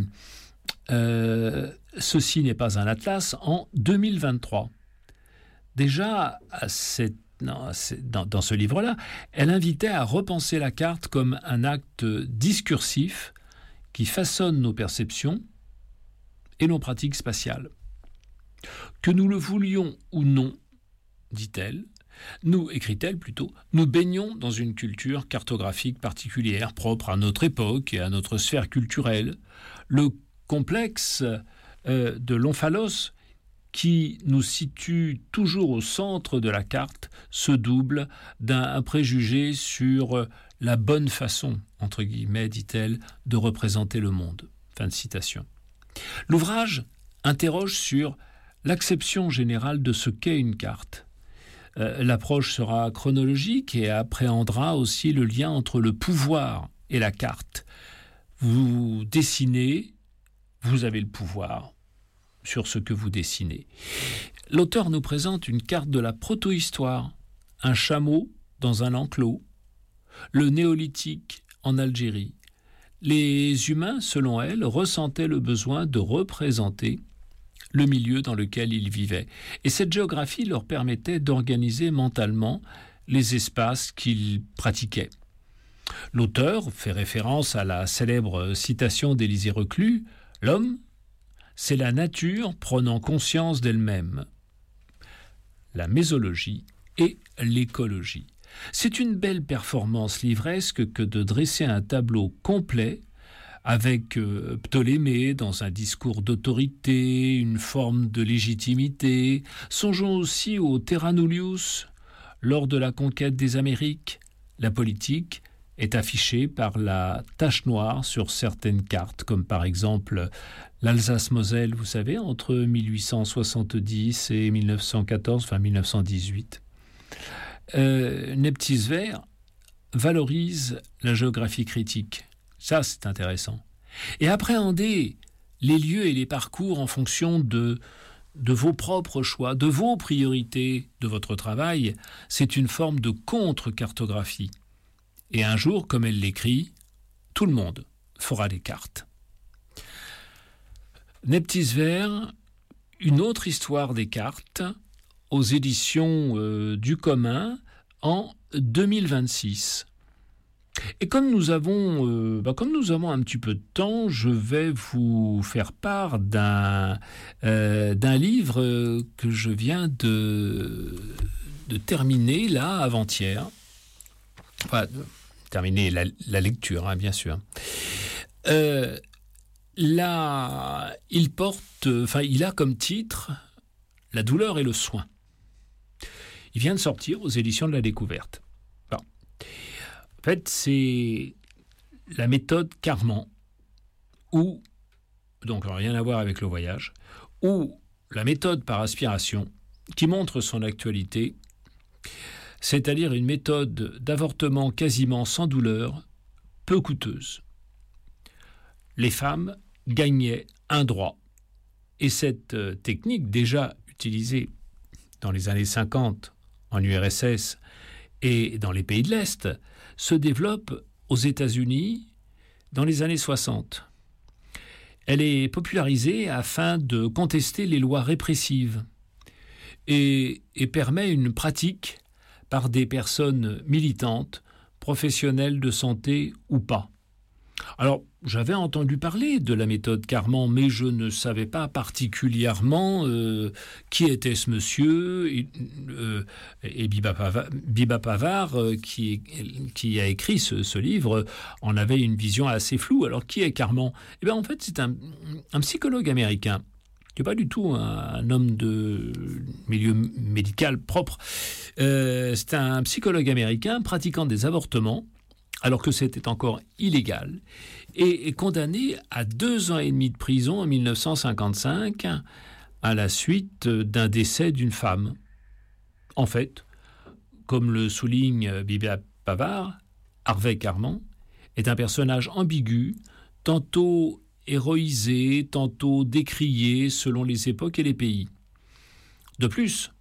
« Ceci n'est pas un atlas » en 2023. Déjà, dans ce livre-là, elle invitait à repenser la carte comme un acte discursif qui façonne nos perceptions et nos pratiques spatiales. Que nous le voulions ou non, dit-elle, écrit-elle plutôt, nous baignons dans une culture cartographique particulière, propre à notre époque et à notre sphère culturelle. Le complexe de l'omphalos, qui nous situe toujours au centre de la carte, se double d'un préjugé sur la bonne façon, entre guillemets, dit-elle, de représenter le monde. Fin de citation. L'ouvrage interroge sur l'acception générale de ce qu'est une carte. L'approche sera chronologique et appréhendra aussi le lien entre le pouvoir et la carte. Vous dessinez, vous avez le pouvoir sur ce que vous dessinez. L'auteur nous présente une carte de la protohistoire, un chameau dans un enclos, le néolithique en Algérie. Les humains, selon elle, ressentaient le besoin de représenter le milieu dans lequel ils vivaient. Et cette géographie leur permettait d'organiser mentalement les espaces qu'ils pratiquaient. L'auteur fait référence à la célèbre citation d'Élisée Reclus « L'homme, c'est la nature prenant conscience d'elle-même. » La mésologie et l'écologie. C'est une belle performance livresque que de dresser un tableau complet avec Ptolémée dans un discours d'autorité, une forme de légitimité. Songeons aussi au Terra Nullius. Lors de la conquête des Amériques, la politique est affichée par la tache noire sur certaines cartes, comme par exemple l'Alsace-Moselle, vous savez, entre 1870 et 1914, enfin 1918. Neptisver valorise la géographie critique. Ça, c'est intéressant. Et appréhender les lieux et les parcours en fonction de vos propres choix, de vos priorités, de votre travail, c'est une forme de contre-cartographie. Et un jour, comme elle l'écrit, tout le monde fera des cartes. Neptisver, une autre histoire des cartes, aux éditions du Commun en 2026. Et comme nous avons un petit peu de temps, je vais vous faire part d'un livre que je viens de terminer là avant-hier. Enfin, terminer la lecture, hein, bien sûr. Là, il a comme titre « La douleur et le soin ». Il vient de sortir aux éditions de la Découverte. Bon. En fait, c'est la méthode Carman, ou, donc rien à voir avec le voyage, ou la méthode par aspiration, qui montre son actualité, c'est-à-dire une méthode d'avortement quasiment sans douleur, peu coûteuse. Les femmes gagnaient un droit. Et cette technique, déjà utilisée dans les années 50 en URSS et dans les pays de l'Est, se développe aux États-Unis dans les années 60. Elle est popularisée afin de contester les lois répressives et permet une pratique par des personnes militantes, professionnelles de santé ou pas. Alors, j'avais entendu parler de la méthode Carman, mais je ne savais pas particulièrement qui était ce monsieur. Et Biba Pavard, qui a écrit ce livre, en avait une vision assez floue. Alors, qui est Carman ? Eh bien, en fait, c'est un psychologue américain, qui n'est pas du tout un homme de milieu médical propre. C'est un psychologue américain pratiquant des avortements, alors que c'était encore illégal, et est condamné à 2 ans et demi de prison en 1955 à la suite d'un décès d'une femme. En fait, comme le souligne Biba Pavard, Harvey Carman est un personnage ambigu. Tantôt héroïsée, tantôt décriée selon les époques et les pays. De plus,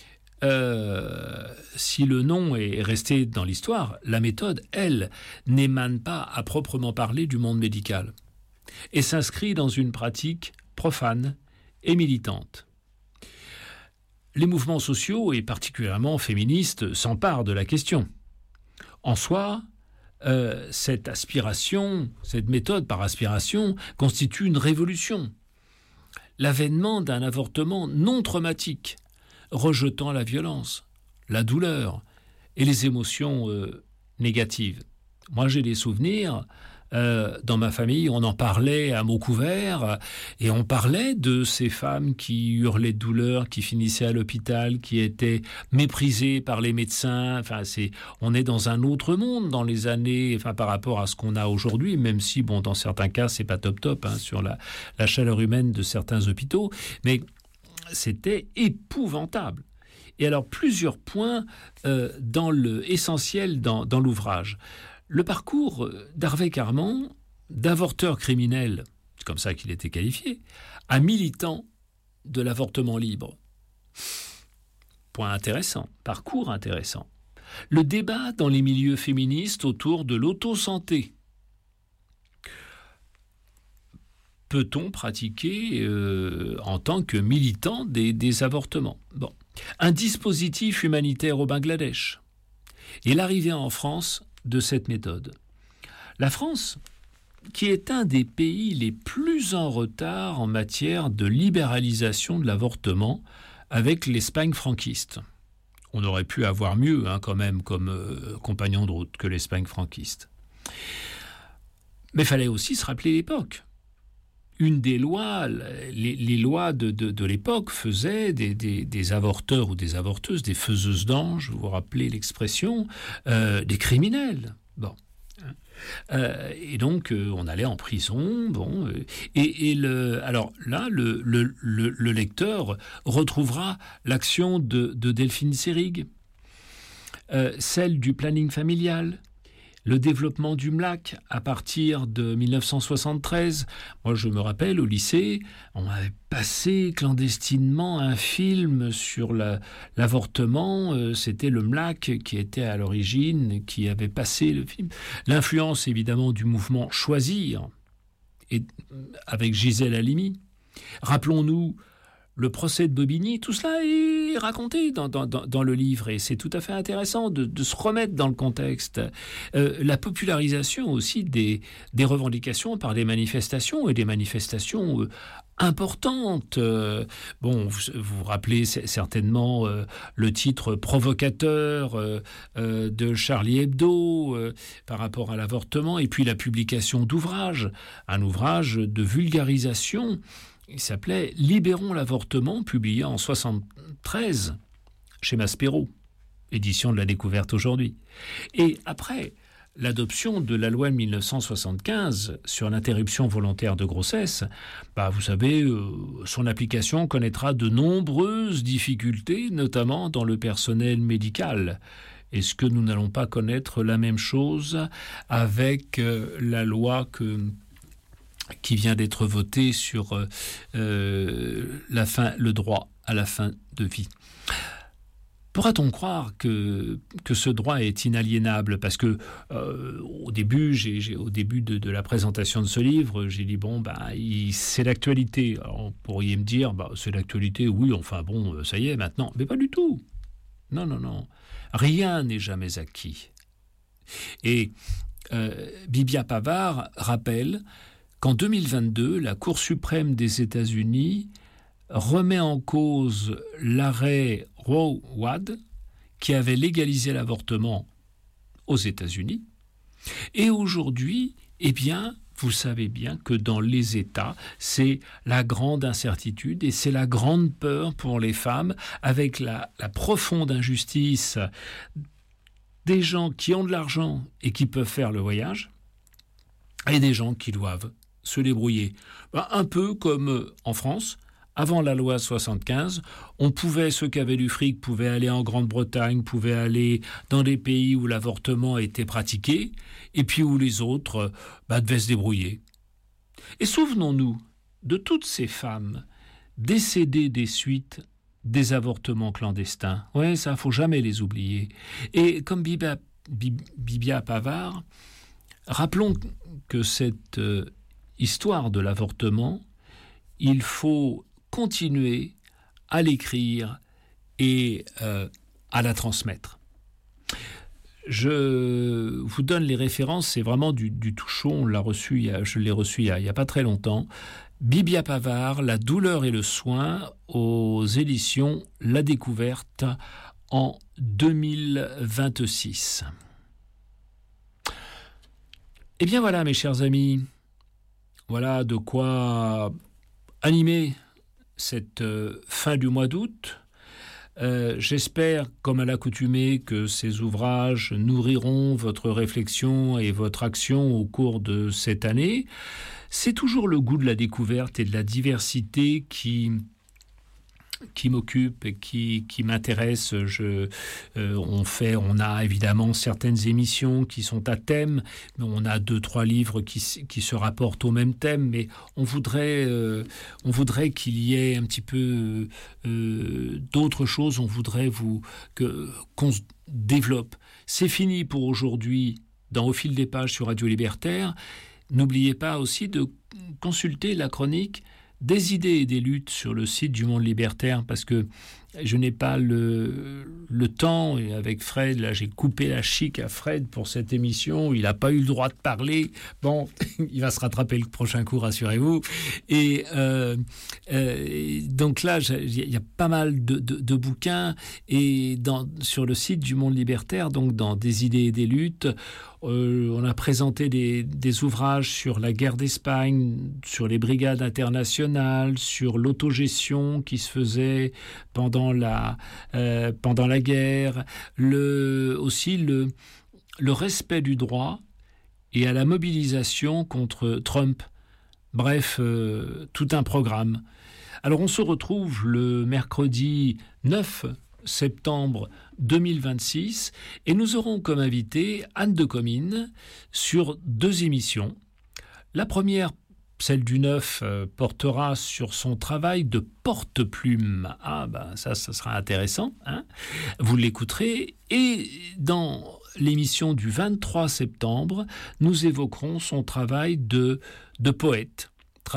si le nom est resté dans l'histoire, la méthode, elle, n'émane pas à proprement parler du monde médical et s'inscrit dans une pratique profane et militante. Les mouvements sociaux, et particulièrement féministes, s'emparent de la question. En soi, cette méthode par aspiration, constitue une révolution. L'avènement d'un avortement non traumatique, rejetant la violence, la douleur et les émotions négatives. Moi, j'ai des souvenirs. Dans ma famille, on en parlait à mots couverts et on parlait de ces femmes qui hurlaient de douleur, qui finissaient à l'hôpital, qui étaient méprisées par les médecins. On est dans un autre monde dans les années, par rapport à ce qu'on a aujourd'hui, même si, dans certains cas, c'est pas top sur la chaleur humaine de certains hôpitaux, mais c'était épouvantable. Et alors, plusieurs points essentiels dans l'ouvrage. Le parcours d'Harvey Karman, d'avorteur criminel, c'est comme ça qu'il était qualifié, à militant de l'avortement libre. Point intéressant, parcours intéressant. Le débat dans les milieux féministes autour de l'auto-santé. Peut-on pratiquer en tant que militant des avortements ? Un dispositif humanitaire au Bangladesh. Et l'arrivée en France de cette méthode. La France, qui est un des pays les plus en retard en matière de libéralisation de l'avortement avec l'Espagne franquiste. On aurait pu avoir mieux quand même comme compagnon de route que l'Espagne franquiste. Mais il fallait aussi se rappeler l'époque. Une des lois, les lois de l'époque faisaient des avorteurs ou des avorteuses, des faiseuses d'anges, vous vous rappelez l'expression, des criminels. Et donc on allait en prison. Alors là, le lecteur retrouvera l'action de Delphine Seyrig, celle du planning familial, le développement du MLAC à partir de 1973. Moi, je me rappelle, au lycée, on avait passé clandestinement un film sur l'avortement. C'était le MLAC qui était à l'origine, qui avait passé le film. L'influence, évidemment, du mouvement Choisir, et avec Gisèle Halimi. Rappelons-nous le procès de Bobigny, tout cela est raconté dans le livre et c'est tout à fait intéressant de se remettre dans le contexte. La popularisation aussi des revendications par des manifestations et des manifestations importantes. Vous vous rappelez certainement le titre provocateur de Charlie Hebdo par rapport à l'avortement et puis la publication d'ouvrages, un ouvrage de vulgarisation. Il s'appelait « Libérons l'avortement », publié en 1973 chez Maspero, édition de la Découverte aujourd'hui. Et après l'adoption de la loi de 1975 sur l'interruption volontaire de grossesse, vous savez, son application connaîtra de nombreuses difficultés, notamment dans le personnel médical. Est-ce que nous n'allons pas connaître la même chose avec la loi qui vient d'être voté sur le droit à la fin de vie. Pourra-t-on croire que ce droit est inaliénable ? Parce que au début de la présentation de ce livre, j'ai dit c'est l'actualité. Alors, on pourrait me dire c'est l'actualité, oui, ça y est maintenant. Mais pas du tout. Non. Rien n'est jamais acquis. Et Bibia Pavard rappelle qu'en 2022, la Cour suprême des États-Unis remet en cause l'arrêt Roe-Wade qui avait légalisé l'avortement aux États-Unis. Et aujourd'hui, vous savez bien que dans les États, c'est la grande incertitude et c'est la grande peur pour les femmes avec la profonde injustice des gens qui ont de l'argent et qui peuvent faire le voyage et des gens qui doivent se débrouiller. Un peu comme en France, avant la loi 75, ceux qui avaient du fric pouvaient aller en Grande-Bretagne, pouvaient aller dans des pays où l'avortement était pratiqué, et puis où les autres devaient se débrouiller. Et souvenons-nous de toutes ces femmes décédées des suites des avortements clandestins. Ouais, ça, faut jamais les oublier. Et comme Bibia Pavard, rappelons que cette histoire de l'avortement, il faut continuer à l'écrire et à la transmettre. Je vous donne les références, c'est vraiment du Touchon, je l'ai reçu il y a pas très longtemps. Bibia Pavard, La douleur et le soin, aux éditions La Découverte en 2026. Eh bien voilà, mes chers amis, voilà de quoi animer cette fin du mois d'août. J'espère, comme à l'accoutumée, que ces ouvrages nourriront votre réflexion et votre action au cours de cette année. C'est toujours le goût de la découverte et de la diversité qui m'occupe et qui m'intéresse. On a évidemment certaines émissions qui sont à thème, mais on a 2-3 livres qui se rapportent au même thème, mais on voudrait qu'il y ait un petit peu d'autres choses. On voudrait qu'on se développe. C'est fini pour aujourd'hui dans Au fil des pages sur Radio Libertaire. N'oubliez pas aussi de consulter la chronique des idées et des luttes sur le site du Monde Libertaire, parce que je n'ai pas le temps, et avec Fred, là j'ai coupé la chic à Fred pour cette émission, il n'a pas eu le droit de parler, bon, il va se rattraper le prochain coup, rassurez-vous, et donc là, il y a pas mal de bouquins, et sur le site du Monde Libertaire, donc dans des idées et des luttes, on a présenté des ouvrages sur la guerre d'Espagne, sur les brigades internationales, sur l'autogestion qui se faisait pendant la guerre, aussi le respect du droit et à la mobilisation contre Trump. Bref, tout un programme. Alors on se retrouve le mercredi 9 septembre 2026 et nous aurons comme invité Anne de Comines sur 2 émissions. La première, celle du 9, portera sur son travail de porte-plume. Ah ben ça sera intéressant, hein, vous l'écouterez. Et dans l'émission du 23 septembre, nous évoquerons son travail de poète.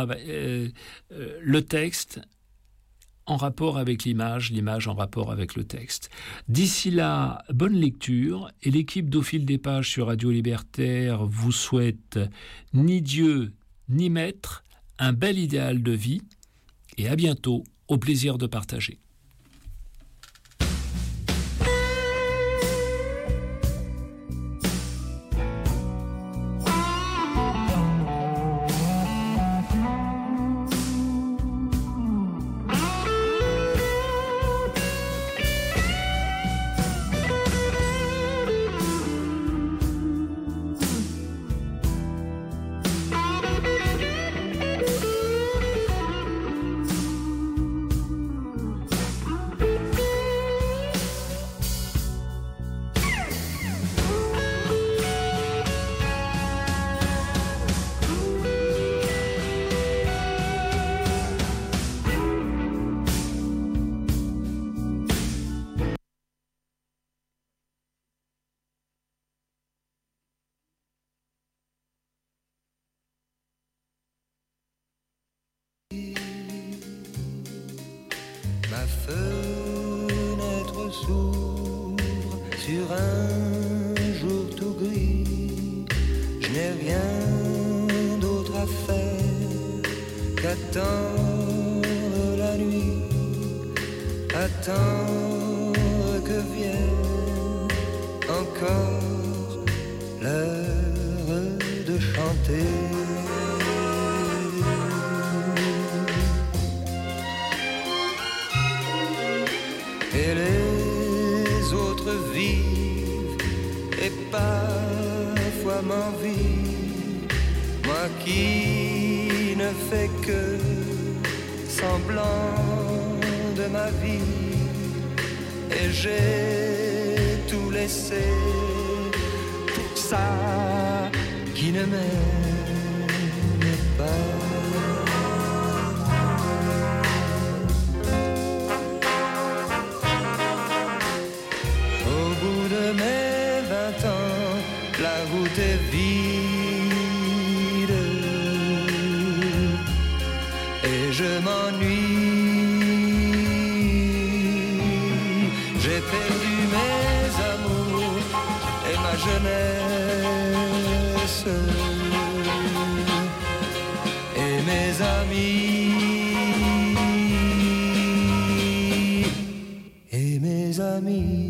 Le texte en rapport avec l'image en rapport avec le texte. D'ici là, bonne lecture, et l'équipe d'Au fil des pages sur Radio Libertaire vous souhaite ni Dieu ni maître, un bel idéal de vie, et à bientôt, au plaisir de partager. Ma fenêtre s'ouvre sur un jour tout gris. Je n'ai rien d'autre à faire qu'attendre la nuit, attendre que vienne encore l'heure de chanter. Et les autres vivent et parfois m'envient, moi qui ne fais que semblant de ma vie, et j'ai tout laissé pour ça qui ne m'aime pas. et mes amis, et mes amis.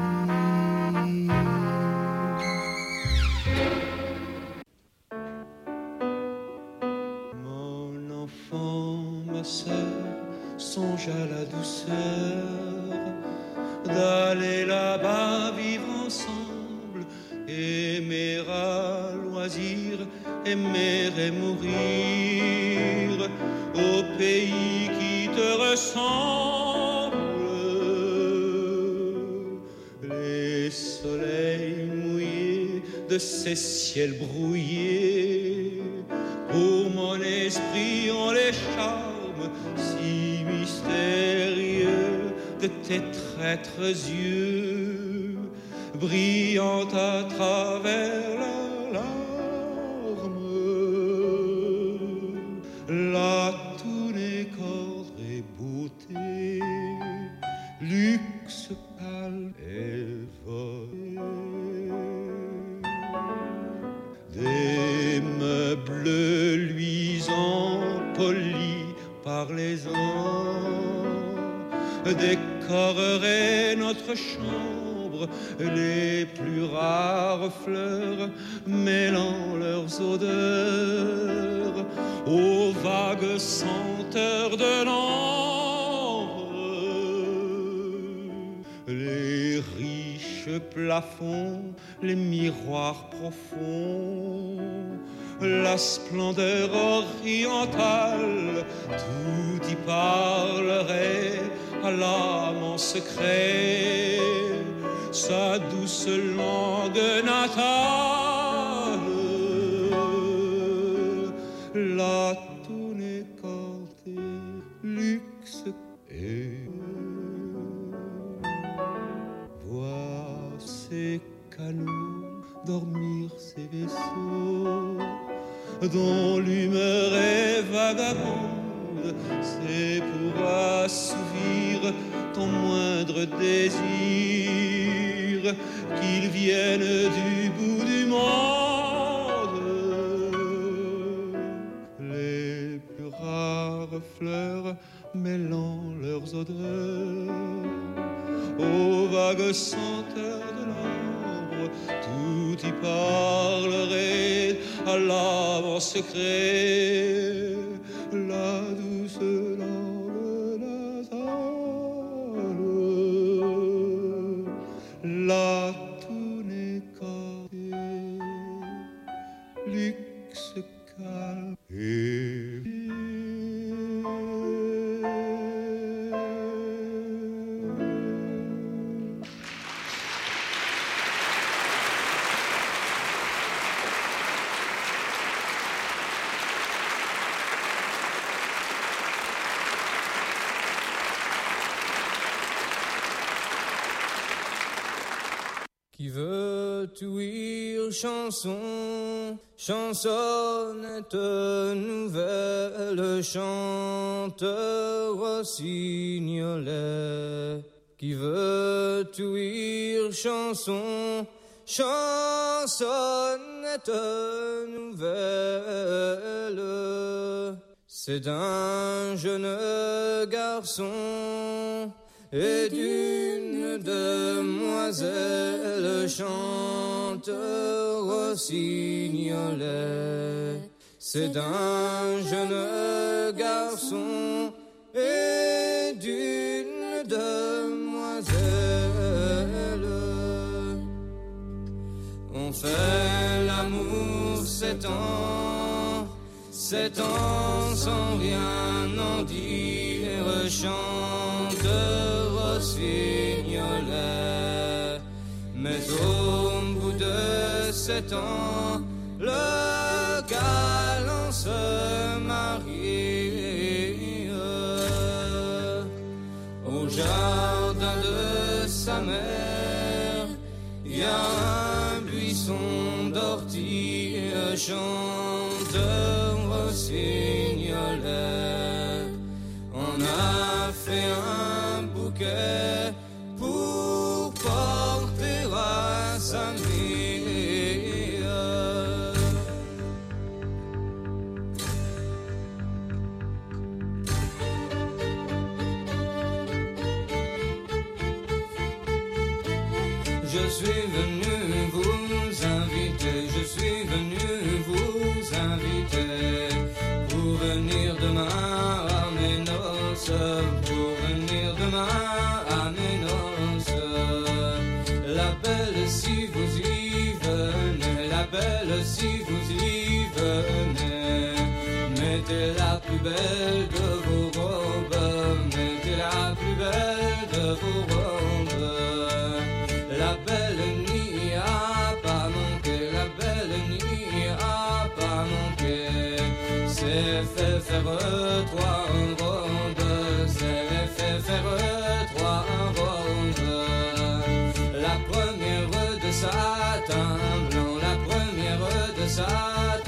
Mon enfant, ma sœur, songe à la douceur d'aller là-bas vivre ensemble, aimer à loisir, aimer et mourir au pays qui te ressemble. Les soleils mouillés de ces ciels brouillés, pour mon esprit ont les charmes si mystérieux de tes traîtres yeux, brillant à travers leurs larmes. Là tout n'est qu'ordre et beauté, luxe pâle et volé. Des meubles luisants polis par les ans décoreraient notre chambre, les plus rares fleurs mêlant leurs odeurs aux vagues senteurs de l'ambre. Les riches plafonds, les miroirs profonds, la splendeur orientale, tout y parlerait à l'âme en secret, sa douce langue natale. Là tout n'est qu'ordre, luxe et voir ces canots dormir ces vaisseaux dont l'humeur est vagabonde, c'est pour assouvir ton moindre désir qu'ils viennent du bout du monde. Les plus rares fleurs mêlant leurs odeurs aux vagues senteurs de l'ambre, tout y parlerait à l'âme en secret, la douce langue natale. Là tout n'est qu'ordre, luxe calme et qui veut ouïr chanson, chansonnette nouvelle, chanteur rossignolet. Qui veut ouïr chanson, chansonnette nouvelle, c'est d'un jeune garçon et d'une demoiselle, chanteur rossignolet. C'est d'un jeune garçon et d'une demoiselle. On fait l'amour 7 ans, 7 ans sans rien en dire, chanteur rossignolet. Mais au bout de 7 ans, le galant se marie. Au jardin de sa mère, il y a un buisson d'ortie, chanteur rossignolet. On a fait un bouquet pour porter à sa mère. Je suis venu vous inviter, je suis venu vous inviter pour venir demain à mes noces, pour venir demain à mes noces. La belle si vous y venez, la belle si vous y venez, mettez la plus belle de vos robes, mettez la plus belle de vos robes. La belle n'y a pas manqué, la belle n'y a pas manqué. C'est fait faire trois rondes, c'est fait faire trois rondes. La première de satin blanc, la première de satin